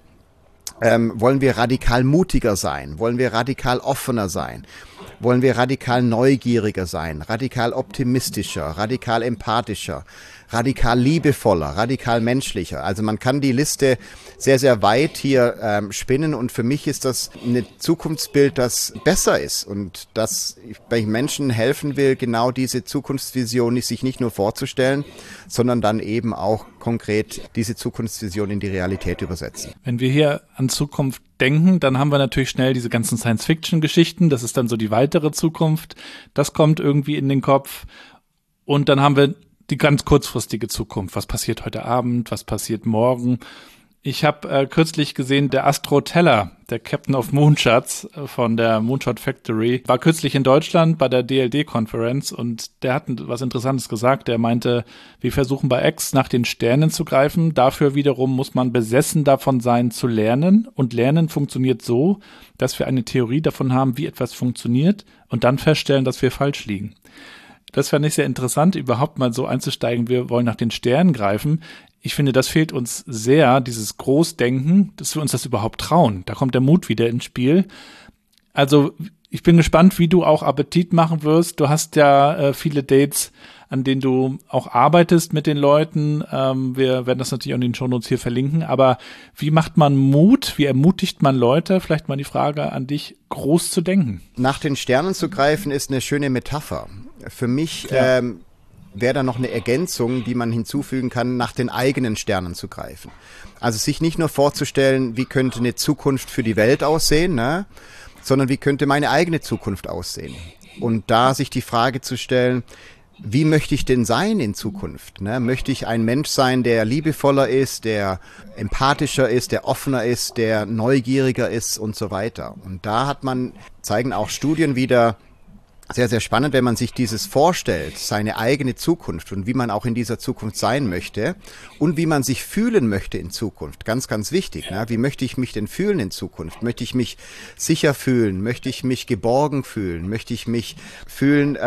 wollen wir radikal mutiger sein? Wollen wir radikal offener sein? Wollen wir radikal neugieriger sein? Radikal optimistischer? Radikal empathischer? Radikal liebevoller? Radikal menschlicher? Also man kann die Liste sehr, sehr weit hier spinnen und für mich ist das ein Zukunftsbild, das besser ist und das bei Menschen helfen will, genau diese Zukunftsvision sich nicht nur vorzustellen, sondern dann eben auch konkret diese Zukunftsvision in die Realität übersetzen. Wenn wir hier an Zukunft denken, dann haben wir natürlich schnell diese ganzen Science-Fiction-Geschichten, das ist dann so die weitere Zukunft, das kommt irgendwie in den Kopf und dann haben wir die ganz kurzfristige Zukunft, was passiert heute Abend, was passiert morgen. Ich habe kürzlich gesehen, der Astro Teller, der Captain of Moonshots von der Moonshot Factory, war kürzlich in Deutschland bei der DLD-Konferenz und der hat was Interessantes gesagt. Der meinte, wir versuchen bei X nach den Sternen zu greifen. Dafür wiederum muss man besessen davon sein, zu lernen. Und Lernen funktioniert so, dass wir eine Theorie davon haben, wie etwas funktioniert und dann feststellen, dass wir falsch liegen. Das fand ich sehr interessant, überhaupt mal so einzusteigen. Wir wollen nach den Sternen greifen. Ich finde, das fehlt uns sehr, dieses Großdenken, dass wir uns das überhaupt trauen. Da kommt der Mut wieder ins Spiel. Also ich bin gespannt, wie du auch Appetit machen wirst. Du hast ja viele Dates, an denen du auch arbeitest mit den Leuten. Wir werden das natürlich auch in den Shownotes hier verlinken. Aber wie macht man Mut? Wie ermutigt man Leute? Vielleicht mal die Frage an dich, groß zu denken. Nach den Sternen zu greifen ist eine schöne Metapher. Für mich wäre da noch eine Ergänzung, die man hinzufügen kann, nach den eigenen Sternen zu greifen. Also sich nicht nur vorzustellen, wie könnte eine Zukunft für die Welt aussehen, ne? Sondern wie könnte meine eigene Zukunft aussehen. Und da sich die Frage zu stellen, wie möchte ich denn sein in Zukunft? Ne? Möchte ich ein Mensch sein, der liebevoller ist, der empathischer ist, der offener ist, der neugieriger ist und so weiter. Und da zeigen auch Studien wieder, sehr, sehr spannend, wenn man sich dieses vorstellt, seine eigene Zukunft und wie man auch in dieser Zukunft sein möchte und wie man sich fühlen möchte in Zukunft. Ganz, ganz wichtig. Ne? Wie möchte ich mich denn fühlen in Zukunft? Möchte ich mich sicher fühlen? Möchte ich mich geborgen fühlen? Möchte ich mich fühlen,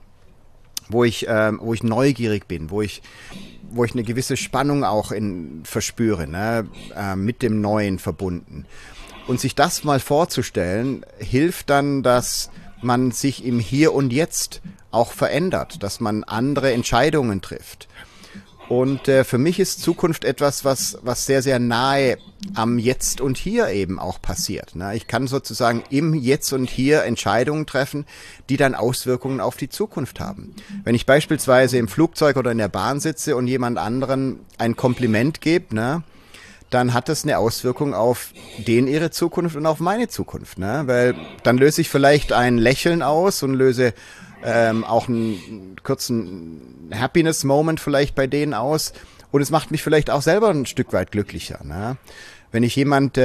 wo ich neugierig bin, wo ich eine gewisse Spannung auch verspüre, ne? Mit dem Neuen verbunden. Und sich das mal vorzustellen, hilft dann, dass man sich im Hier und Jetzt auch verändert, dass man andere Entscheidungen trifft. Und für mich ist Zukunft etwas, was sehr, sehr nahe am Jetzt und Hier eben auch passiert. Ne? Ich kann sozusagen im Jetzt und Hier Entscheidungen treffen, die dann Auswirkungen auf die Zukunft haben. Wenn ich beispielsweise im Flugzeug oder in der Bahn sitze und jemand anderen ein Kompliment gebe, ne, dann hat das eine Auswirkung auf ihre Zukunft und auf meine Zukunft. Ne? Weil dann löse ich vielleicht ein Lächeln aus und löse auch einen kurzen Happiness-Moment vielleicht bei denen aus. Und es macht mich vielleicht auch selber ein Stück weit glücklicher. Ne? Wenn ich jemand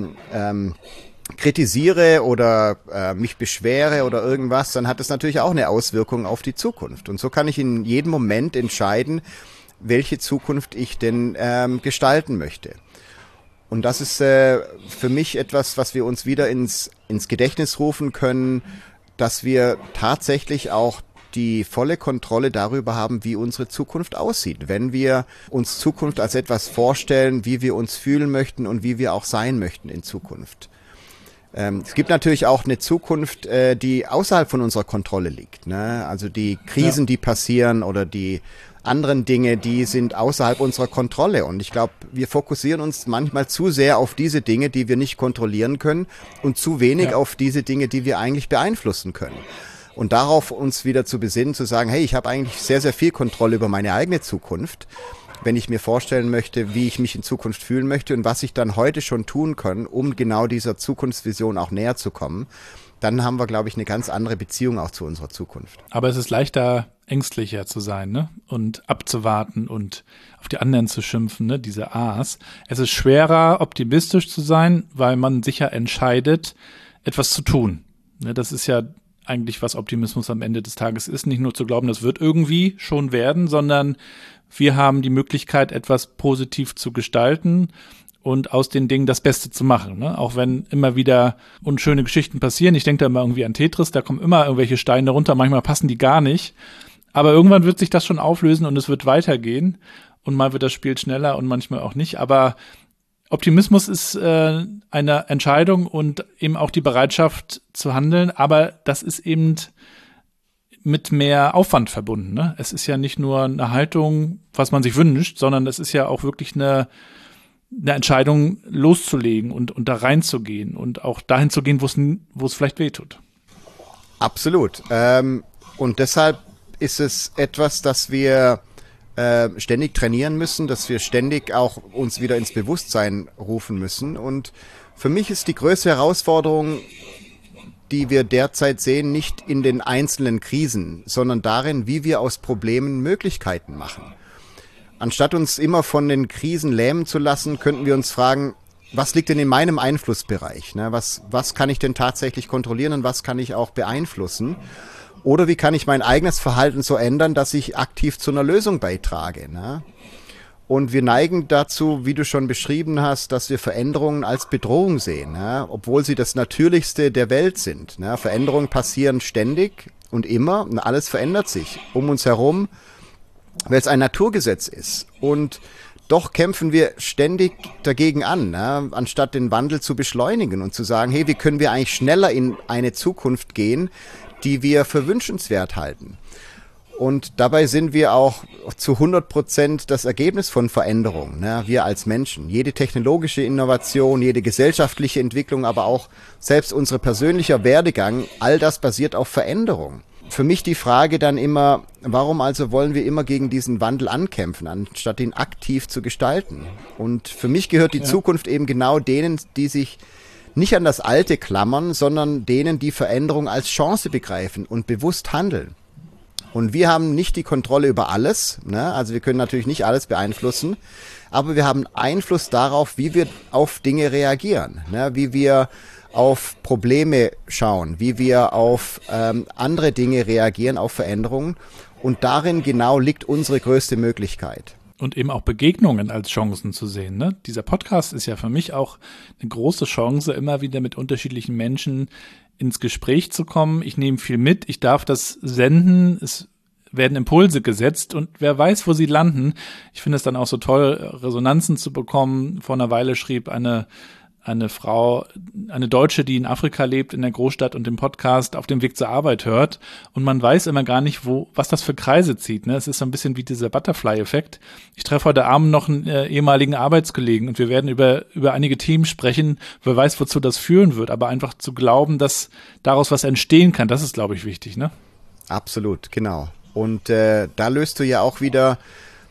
kritisiere oder mich beschwere oder irgendwas, dann hat das natürlich auch eine Auswirkung auf die Zukunft. Und so kann ich in jedem Moment entscheiden, welche Zukunft ich denn gestalten möchte. Und das ist für mich etwas, was wir uns wieder ins Gedächtnis rufen können, dass wir tatsächlich auch die volle Kontrolle darüber haben, wie unsere Zukunft aussieht. Wenn wir uns Zukunft als etwas vorstellen, wie wir uns fühlen möchten und wie wir auch sein möchten in Zukunft. Es gibt natürlich auch eine Zukunft, die außerhalb von unserer Kontrolle liegt. Ne? Also die Krisen, die passieren oder die anderen Dinge, die sind außerhalb unserer Kontrolle. Und ich glaube, wir fokussieren uns manchmal zu sehr auf diese Dinge, die wir nicht kontrollieren können und zu wenig auf diese Dinge, die wir eigentlich beeinflussen können. Und darauf uns wieder zu besinnen, zu sagen, hey, ich habe eigentlich sehr, sehr viel Kontrolle über meine eigene Zukunft. wenn ich mir vorstellen möchte, wie ich mich in Zukunft fühlen möchte und was ich dann heute schon tun kann, um genau dieser Zukunftsvision auch näher zu kommen, dann haben wir, glaube ich, eine ganz andere Beziehung auch zu unserer Zukunft. Aber es ist leichter, ängstlicher zu sein, ne? Und abzuwarten und auf die anderen zu schimpfen, ne? Diese A's. Es ist schwerer, optimistisch zu sein, weil man sicher entscheidet, etwas zu tun. Ne? Das ist ja eigentlich, was Optimismus am Ende des Tages ist. Nicht nur zu glauben, das wird irgendwie schon werden, sondern wir haben die Möglichkeit, etwas positiv zu gestalten und aus den Dingen das Beste zu machen, ne? Auch wenn immer wieder unschöne Geschichten passieren. Ich denke da immer irgendwie an Tetris, da kommen immer irgendwelche Steine runter, manchmal passen die gar nicht. Aber irgendwann wird sich das schon auflösen und es wird weitergehen. Und mal wird das Spiel schneller und manchmal auch nicht. Aber Optimismus ist eine Entscheidung und eben auch die Bereitschaft zu handeln. Aber das ist eben mit mehr Aufwand verbunden, ne? Es ist ja nicht nur eine Haltung, was man sich wünscht, sondern es ist ja auch wirklich eine Entscheidung loszulegen und da reinzugehen und auch dahin zu gehen, wo es vielleicht wehtut. Absolut. Und deshalb ist es etwas, das wir ständig trainieren müssen, dass wir ständig auch uns wieder ins Bewusstsein rufen müssen. Und für mich ist die größte Herausforderung, die wir derzeit sehen, nicht in den einzelnen Krisen, sondern darin, wie wir aus Problemen Möglichkeiten machen. Anstatt uns immer von den Krisen lähmen zu lassen, könnten wir uns fragen, was liegt denn in meinem Einflussbereich? Ne? Was kann ich denn tatsächlich kontrollieren und was kann ich auch beeinflussen? Oder wie kann ich mein eigenes Verhalten so ändern, dass ich aktiv zu einer Lösung beitrage? Ne? Und wir neigen dazu, wie du schon beschrieben hast, dass wir Veränderungen als Bedrohung sehen, ne? Obwohl sie das Natürlichste der Welt sind. Ne? Veränderungen passieren ständig und immer und alles verändert sich um uns herum, weil es ein Naturgesetz ist. Und doch kämpfen wir ständig dagegen an, ne? Anstatt den Wandel zu beschleunigen und zu sagen, hey, wie können wir eigentlich schneller in eine Zukunft gehen, die wir für wünschenswert halten. Und dabei sind wir auch zu 100% das Ergebnis von Veränderung, ne? Wir als Menschen. Jede technologische Innovation, jede gesellschaftliche Entwicklung, aber auch selbst unser persönlicher Werdegang, all das basiert auf Veränderung. Für mich die Frage dann immer, warum also wollen wir immer gegen diesen Wandel ankämpfen, anstatt ihn aktiv zu gestalten? Und für mich gehört die Zukunft eben genau denen, die sich nicht an das Alte klammern, sondern denen, die Veränderung als Chance begreifen und bewusst handeln. Und wir haben nicht die Kontrolle über alles, ne? Also wir können natürlich nicht alles beeinflussen, aber wir haben Einfluss darauf, wie wir auf Dinge reagieren, ne? Wie wir auf Probleme schauen, wie wir auf andere Dinge reagieren, auf Veränderungen. Und darin genau liegt unsere größte Möglichkeit. Und eben auch Begegnungen als Chancen zu sehen, ne? Dieser Podcast ist ja für mich auch eine große Chance, immer wieder mit unterschiedlichen Menschen ins Gespräch zu kommen. Ich nehme viel mit, ich darf das senden, es werden Impulse gesetzt und wer weiß, wo sie landen. Ich finde es dann auch so toll, Resonanzen zu bekommen. Vor einer Weile schrieb eine Frau, eine Deutsche, die in Afrika lebt, in der Großstadt und den Podcast auf dem Weg zur Arbeit hört. Und man weiß immer gar nicht, was das für Kreise zieht, ne? Es ist so ein bisschen wie dieser Butterfly-Effekt. Ich treffe heute Abend noch einen ehemaligen Arbeitskollegen und wir werden über einige Themen sprechen. Wer weiß, wozu das führen wird. Aber einfach zu glauben, dass daraus was entstehen kann, das ist, glaube ich, wichtig, ne? Absolut, genau. Und da löst du ja auch wieder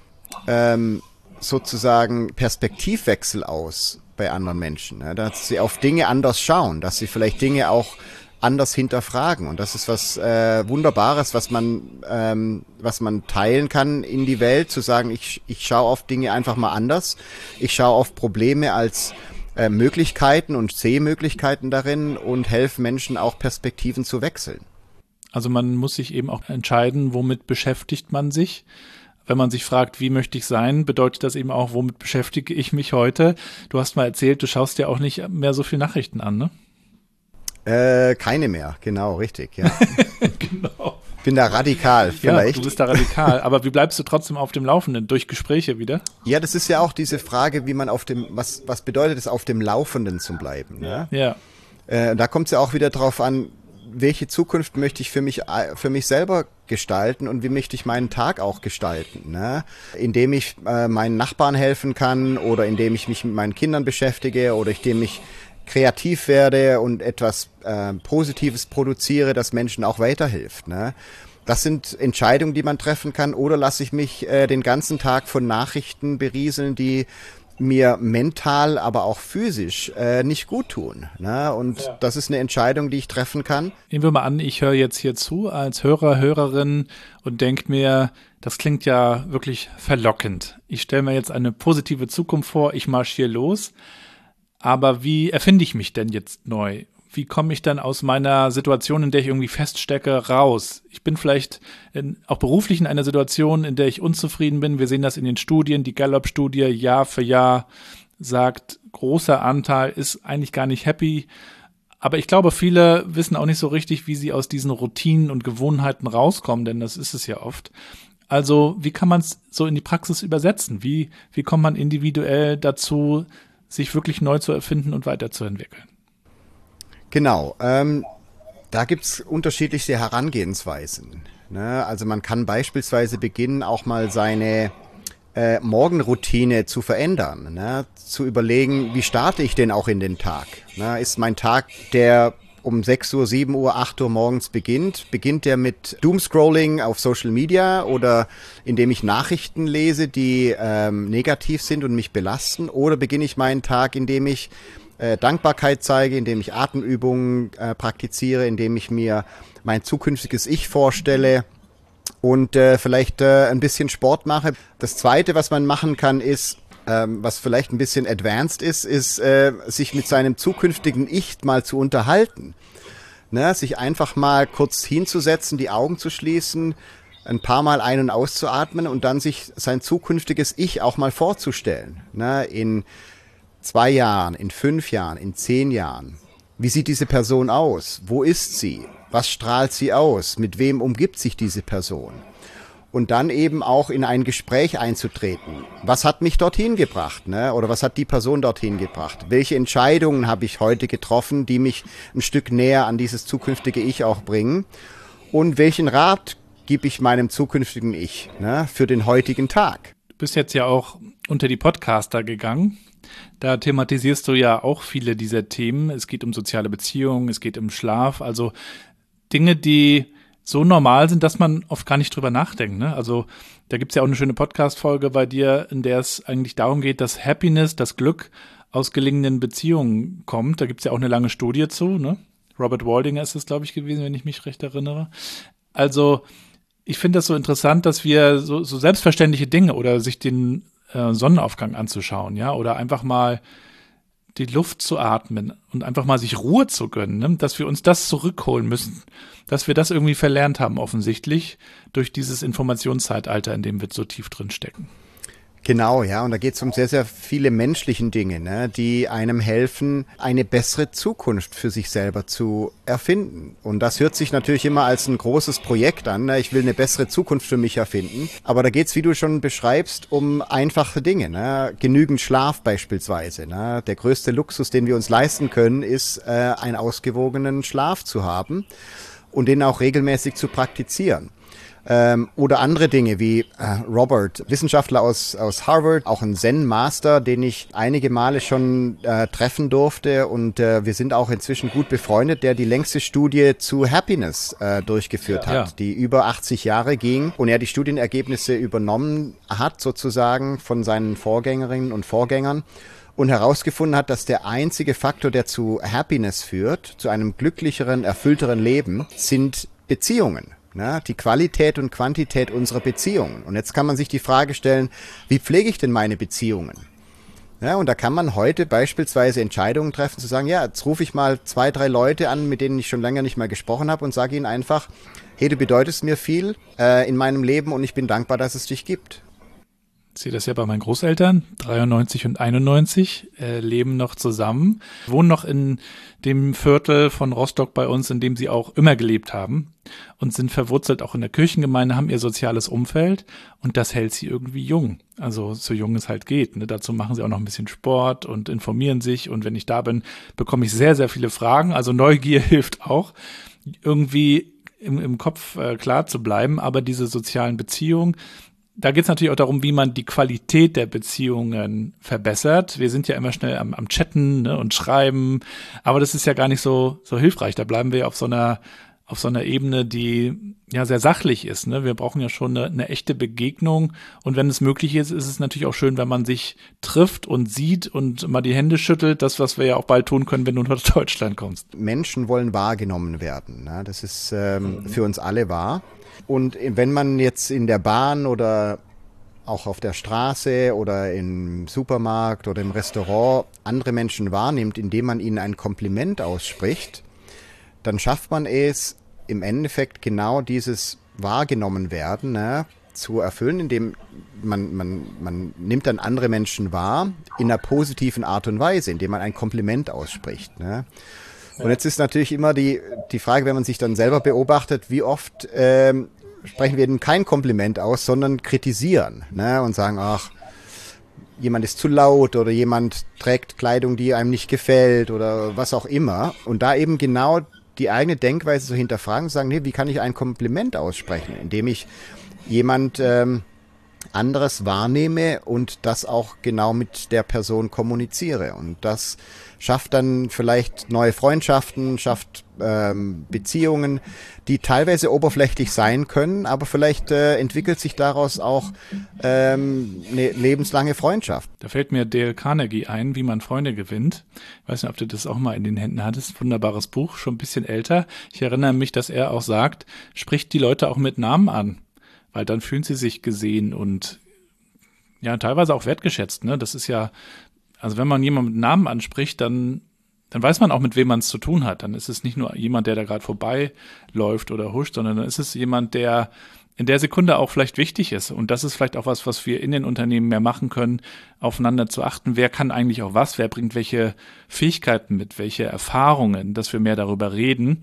sozusagen Perspektivwechsel aus bei anderen Menschen, ne? Dass sie auf Dinge anders schauen, dass sie vielleicht Dinge auch anders hinterfragen. Und das ist was Wunderbares, was man teilen kann in die Welt, zu sagen, ich schaue auf Dinge einfach mal anders. Ich schaue auf Probleme als Möglichkeiten und sehe Möglichkeiten darin und helfe Menschen auch Perspektiven zu wechseln. Also man muss sich eben auch entscheiden, womit beschäftigt man sich. Wenn man sich fragt, wie möchte ich sein, bedeutet das eben auch, womit beschäftige ich mich heute? Du hast mal erzählt, du schaust dir auch nicht mehr so viel Nachrichten an, ne? Keine mehr, genau, richtig, ja. Genau. Bin da radikal, vielleicht. Ja, du bist da radikal, aber wie bleibst du trotzdem auf dem Laufenden? Durch Gespräche wieder? Ja, das ist ja auch diese Frage, wie man was bedeutet es, auf dem Laufenden zu bleiben, ne? Ja. Da kommt es ja auch wieder drauf an, welche Zukunft möchte ich für mich selber gestalten und wie möchte ich meinen Tag auch gestalten, ne? Indem ich meinen Nachbarn helfen kann oder indem ich mich mit meinen Kindern beschäftige oder indem ich kreativ werde und etwas Positives produziere, das Menschen auch weiterhilft, ne? Das sind Entscheidungen, die man treffen kann. Oder lasse ich mich den ganzen Tag von Nachrichten berieseln, die mir mental, aber auch physisch nicht gut tun. Ne? Und das ist eine Entscheidung, die ich treffen kann. Nehmen wir mal an, ich höre jetzt hier zu als Hörer, Hörerin und denke mir, das klingt ja wirklich verlockend. Ich stelle mir jetzt eine positive Zukunft vor, ich marschiere los. Aber wie erfinde ich mich denn jetzt neu? Wie komme ich dann aus meiner Situation, in der ich irgendwie feststecke, raus? Ich bin vielleicht auch beruflich in einer Situation, in der ich unzufrieden bin. Wir sehen das in den Studien. Die Gallup-Studie Jahr für Jahr sagt, großer Anteil ist eigentlich gar nicht happy. Aber ich glaube, viele wissen auch nicht so richtig, wie sie aus diesen Routinen und Gewohnheiten rauskommen, denn das ist es ja oft. Also wie kann man es so in die Praxis übersetzen? Wie kommt man individuell dazu, sich wirklich neu zu erfinden und weiterzuentwickeln? Genau, da gibt's unterschiedlichste Herangehensweisen. Ne? Also man kann beispielsweise beginnen, auch mal seine Morgenroutine zu verändern, ne? Zu überlegen, wie starte ich denn auch in den Tag? Ne? Ist mein Tag, der um 6 Uhr, 7 Uhr, 8 Uhr morgens beginnt der mit Doomscrolling auf Social Media oder indem ich Nachrichten lese, die negativ sind und mich belasten? Oder beginne ich meinen Tag, indem ich Dankbarkeit zeige, indem ich Atemübungen praktiziere, indem ich mir mein zukünftiges Ich vorstelle und vielleicht ein bisschen Sport mache? Das Zweite, was man machen kann, ist, was vielleicht ein bisschen advanced ist, sich mit seinem zukünftigen Ich mal zu unterhalten. Ne? Sich einfach mal kurz hinzusetzen, die Augen zu schließen, ein paar Mal ein- und auszuatmen und dann sich sein zukünftiges Ich auch mal vorzustellen. Ne? In 2 Jahren, in 5 Jahren, in 10 Jahren. Wie sieht diese Person aus? Wo ist sie? Was strahlt sie aus? Mit wem umgibt sich diese Person? Und dann eben auch in ein Gespräch einzutreten. Was hat mich dorthin gebracht, ne? Oder was hat die Person dorthin gebracht? Welche Entscheidungen habe ich heute getroffen, die mich ein Stück näher an dieses zukünftige Ich auch bringen? Und welchen Rat gebe ich meinem zukünftigen Ich, ne, für den heutigen Tag? Du bist jetzt ja auch unter die Podcaster gegangen. Da thematisierst du ja auch viele dieser Themen. Es geht um soziale Beziehungen, es geht um Schlaf, also Dinge, die so normal sind, dass man oft gar nicht drüber nachdenkt. Ne? Also da gibt's ja auch eine schöne Podcast-Folge bei dir, in der es eigentlich darum geht, dass Happiness, das Glück aus gelingenden Beziehungen kommt. Da gibt's ja auch eine lange Studie zu. Ne? Robert Waldinger ist es, glaube ich, gewesen, wenn ich mich recht erinnere. Also ich finde das so interessant, dass wir so selbstverständliche Dinge oder sich den Sonnenaufgang anzuschauen, ja, oder einfach mal die Luft zu atmen und einfach mal sich Ruhe zu gönnen, ne? Dass wir uns das zurückholen müssen, dass wir das irgendwie verlernt haben offensichtlich durch dieses Informationszeitalter, in dem wir so tief drin stecken. Genau, ja, und da geht es um sehr, sehr viele menschlichen Dinge, ne, die einem helfen, eine bessere Zukunft für sich selber zu erfinden. Und das hört sich natürlich immer als ein großes Projekt an, ne? Ich will eine bessere Zukunft für mich erfinden. Aber da geht es, wie du schon beschreibst, um einfache Dinge, ne? Genügend Schlaf beispielsweise. Ne? Der größte Luxus, den wir uns leisten können, ist, einen ausgewogenen Schlaf zu haben und den auch regelmäßig zu praktizieren. Oder andere Dinge wie Robert, Wissenschaftler aus Harvard, auch ein Zen-Master, den ich einige Male schon treffen durfte und wir sind auch inzwischen gut befreundet, der die längste Studie zu Happiness durchgeführt hat, die über 80 Jahre ging und er die Studienergebnisse übernommen hat sozusagen von seinen Vorgängerinnen und Vorgängern und herausgefunden hat, dass der einzige Faktor, der zu Happiness führt, zu einem glücklicheren, erfüllteren Leben, sind Beziehungen. Na, die Qualität und Quantität unserer Beziehungen. Und jetzt kann man sich die Frage stellen, wie pflege ich denn meine Beziehungen? Ja, und da kann man heute beispielsweise Entscheidungen treffen, zu sagen, ja, jetzt rufe ich mal 2, 3 Leute an, mit denen ich schon länger nicht mehr gesprochen habe und sage ihnen einfach, hey, du bedeutest mir viel in meinem Leben und ich bin dankbar, dass es dich gibt. Ich sehe das ja bei meinen Großeltern, 93 und 91, leben noch zusammen, wohnen noch in dem Viertel von Rostock bei uns, in dem sie auch immer gelebt haben und sind verwurzelt auch in der Kirchengemeinde, haben ihr soziales Umfeld und das hält sie irgendwie jung, also so jung es halt geht. Ne? Dazu machen sie auch noch ein bisschen Sport und informieren sich und wenn ich da bin, bekomme ich sehr, sehr viele Fragen, also Neugier hilft auch, irgendwie im Kopf klar zu bleiben, aber diese sozialen Beziehungen, da geht es natürlich auch darum, wie man die Qualität der Beziehungen verbessert. Wir sind ja immer schnell am Chatten, ne, und Schreiben, aber das ist ja gar nicht so hilfreich. Da bleiben wir auf so einer auf so einer Ebene, die ja sehr sachlich ist. Ne? Wir brauchen ja schon eine echte Begegnung. Und wenn es möglich ist, ist es natürlich auch schön, wenn man sich trifft und sieht und mal die Hände schüttelt. Das, was wir ja auch bald tun können, wenn du nach Deutschland kommst. Menschen wollen wahrgenommen werden. Ne? Das ist für uns alle wahr. Und wenn man jetzt in der Bahn oder auch auf der Straße oder im Supermarkt oder im Restaurant andere Menschen wahrnimmt, indem man ihnen ein Kompliment ausspricht, dann schafft man es im Endeffekt genau dieses wahrgenommen werden, ne, zu erfüllen, indem man nimmt dann andere Menschen wahr in einer positiven Art und Weise, indem man ein Kompliment ausspricht. Ne. Und jetzt ist natürlich immer die Frage, wenn man sich dann selber beobachtet, wie oft sprechen wir eben kein Kompliment aus, sondern kritisieren, ne, und sagen, ach, jemand ist zu laut oder jemand trägt Kleidung, die einem nicht gefällt oder was auch immer. Und da eben genau die eigene Denkweise zu hinterfragen, zu sagen, nee, wie kann ich ein Kompliment aussprechen, indem ich jemand anderes wahrnehme und das auch genau mit der Person kommuniziere. Und das schafft dann vielleicht neue Freundschaften, schafft Beziehungen, die teilweise oberflächlich sein können, aber vielleicht entwickelt sich daraus auch eine lebenslange Freundschaft. Da fällt mir Dale Carnegie ein, wie man Freunde gewinnt. Ich weiß nicht, ob du das auch mal in den Händen hattest. Wunderbares Buch, schon ein bisschen älter. Ich erinnere mich, dass er auch sagt, spricht die Leute auch mit Namen an, weil dann fühlen sie sich gesehen und ja, teilweise auch wertgeschätzt. Ne? Das ist ja, also wenn man jemanden mit Namen anspricht, dann weiß man auch, mit wem man es zu tun hat. Dann ist es nicht nur jemand, der da gerade vorbeiläuft oder huscht, sondern dann ist es jemand, der in der Sekunde auch vielleicht wichtig ist. Und das ist vielleicht auch was wir in den Unternehmen mehr machen können, aufeinander zu achten. Wer kann eigentlich auch was? Wer bringt welche Fähigkeiten mit? Welche Erfahrungen? Dass wir mehr darüber reden,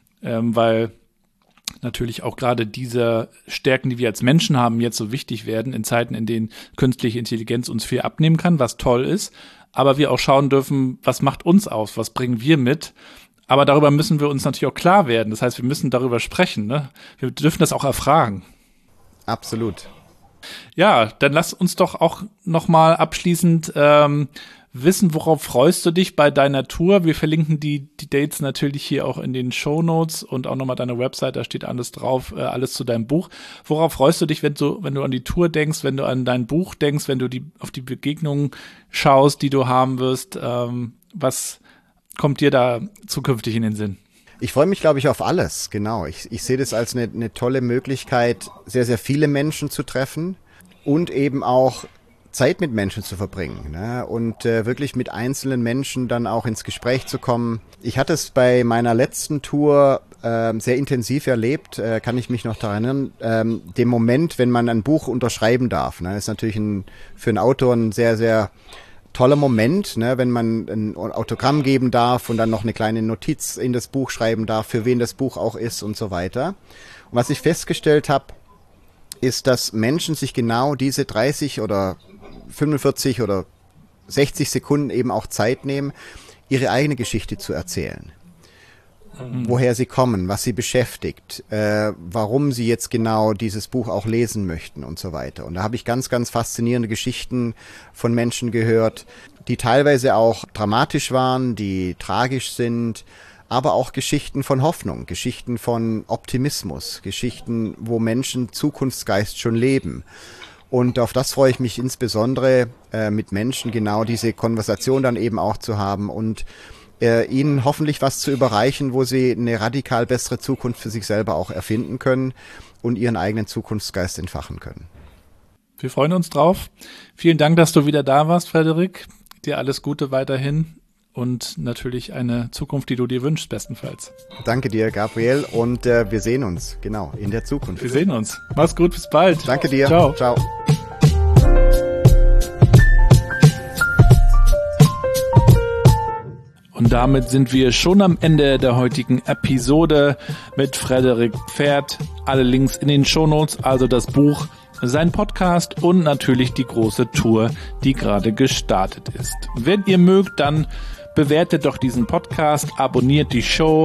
weil natürlich auch gerade diese Stärken, die wir als Menschen haben, jetzt so wichtig werden in Zeiten, in denen künstliche Intelligenz uns viel abnehmen kann, was toll ist. Aber wir auch schauen dürfen, was macht uns aus, was bringen wir mit. Aber darüber müssen wir uns natürlich auch klar werden. Das heißt, wir müssen darüber sprechen. Ne? Wir dürfen das auch erfragen. Absolut. Ja, dann lass uns doch auch nochmal abschließend wissen, worauf freust du dich bei deiner Tour? Wir verlinken die Dates natürlich hier auch in den Shownotes und auch nochmal deine Website, da steht alles drauf, alles zu deinem Buch. Worauf freust du dich, wenn du an die Tour denkst, wenn du an dein Buch denkst, wenn du auf die Begegnungen schaust, die du haben wirst? Was kommt dir da zukünftig in den Sinn? Ich freue mich, glaube ich, auf alles, genau. Ich sehe das als eine tolle Möglichkeit, sehr, sehr viele Menschen zu treffen und eben auch Zeit mit Menschen zu verbringen, ne? Und wirklich mit einzelnen Menschen dann auch ins Gespräch zu kommen. Ich hatte es bei meiner letzten Tour sehr intensiv erlebt, kann ich mich noch daran erinnern, dem Moment, wenn man ein Buch unterschreiben darf, ne? Ist natürlich für einen Autor ein sehr, sehr toller Moment, ne? Wenn man ein Autogramm geben darf und dann noch eine kleine Notiz in das Buch schreiben darf, für wen das Buch auch ist und so weiter. Und was ich festgestellt habe, ist, dass Menschen sich genau diese 30 oder 45 oder 60 Sekunden eben auch Zeit nehmen, ihre eigene Geschichte zu erzählen. Woher sie kommen, was sie beschäftigt, warum sie jetzt genau dieses Buch auch lesen möchten und so weiter. Und da habe ich ganz, ganz faszinierende Geschichten von Menschen gehört, die teilweise auch dramatisch waren, die tragisch sind, aber auch Geschichten von Hoffnung, Geschichten von Optimismus, Geschichten, wo Menschen Zukunftsgeist schon leben. Und auf das freue ich mich insbesondere, mit Menschen genau diese Konversation dann eben auch zu haben und ihnen hoffentlich was zu überreichen, wo sie eine radikal bessere Zukunft für sich selber auch erfinden können und ihren eigenen Zukunftsgeist entfachen können. Wir freuen uns drauf. Vielen Dank, dass du wieder da warst, Frederik. Dir alles Gute weiterhin und natürlich eine Zukunft, die du dir wünschst, bestenfalls. Danke dir, Gabriel, und wir sehen uns, genau, in der Zukunft. Wir sehen uns. Mach's gut, bis bald. Danke dir. Ciao. Ciao. Und damit sind wir schon am Ende der heutigen Episode mit Frederik Pferd. Alle Links in den Shownotes, also das Buch, sein Podcast und natürlich die große Tour, die gerade gestartet ist. Wenn ihr mögt, dann bewertet doch diesen Podcast, abonniert die Show,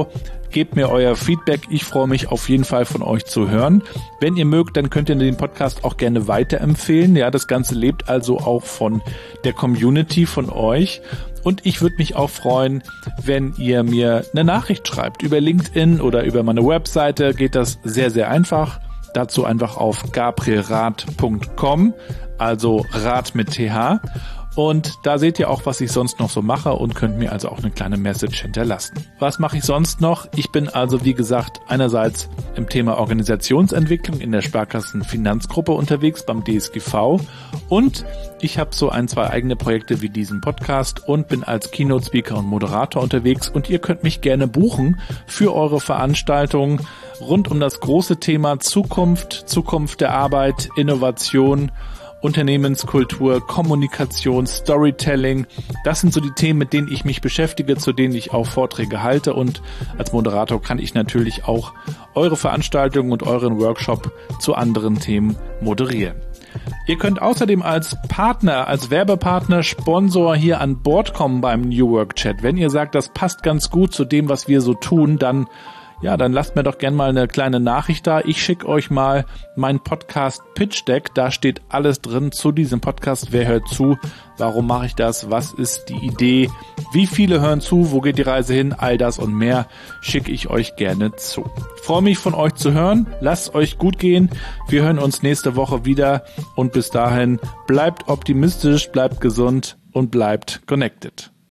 Gebt mir euer Feedback. Ich freue mich auf jeden Fall von euch zu hören. Wenn ihr mögt, dann könnt ihr den Podcast auch gerne weiterempfehlen. Ja, das Ganze lebt also auch von der Community, von euch. Und ich würde mich auch freuen, wenn ihr mir eine Nachricht schreibt. Über LinkedIn oder über meine Webseite geht das sehr, sehr einfach. Dazu einfach auf gabrielrath.com, also Rath mit TH. Und da seht ihr auch, was ich sonst noch so mache und könnt mir also auch eine kleine Message hinterlassen. Was mache ich sonst noch? Ich bin also, wie gesagt, einerseits im Thema Organisationsentwicklung in der Sparkassen-Finanzgruppe unterwegs beim DSGV und ich habe so 1-2 eigene Projekte wie diesen Podcast und bin als Keynote-Speaker und Moderator unterwegs und ihr könnt mich gerne buchen für eure Veranstaltungen rund um das große Thema Zukunft der Arbeit, Innovation, Unternehmenskultur, Kommunikation, Storytelling. Das sind so die Themen, mit denen ich mich beschäftige, zu denen ich auch Vorträge halte und als Moderator kann ich natürlich auch eure Veranstaltungen und euren Workshop zu anderen Themen moderieren. Ihr könnt außerdem als Partner, als Werbepartner, Sponsor hier an Bord kommen beim New Work Chat. Wenn ihr sagt, das passt ganz gut zu dem, was wir so tun, dann lasst mir doch gerne mal eine kleine Nachricht da. Ich schicke euch mal mein Podcast Pitch Deck. Da steht alles drin zu diesem Podcast. Wer hört zu? Warum mache ich das? Was ist die Idee? Wie viele hören zu? Wo geht die Reise hin? All das und mehr schicke ich euch gerne zu. Ich freue mich von euch zu hören. Lasst euch gut gehen. Wir hören uns nächste Woche wieder. Und bis dahin bleibt optimistisch, bleibt gesund und bleibt connected.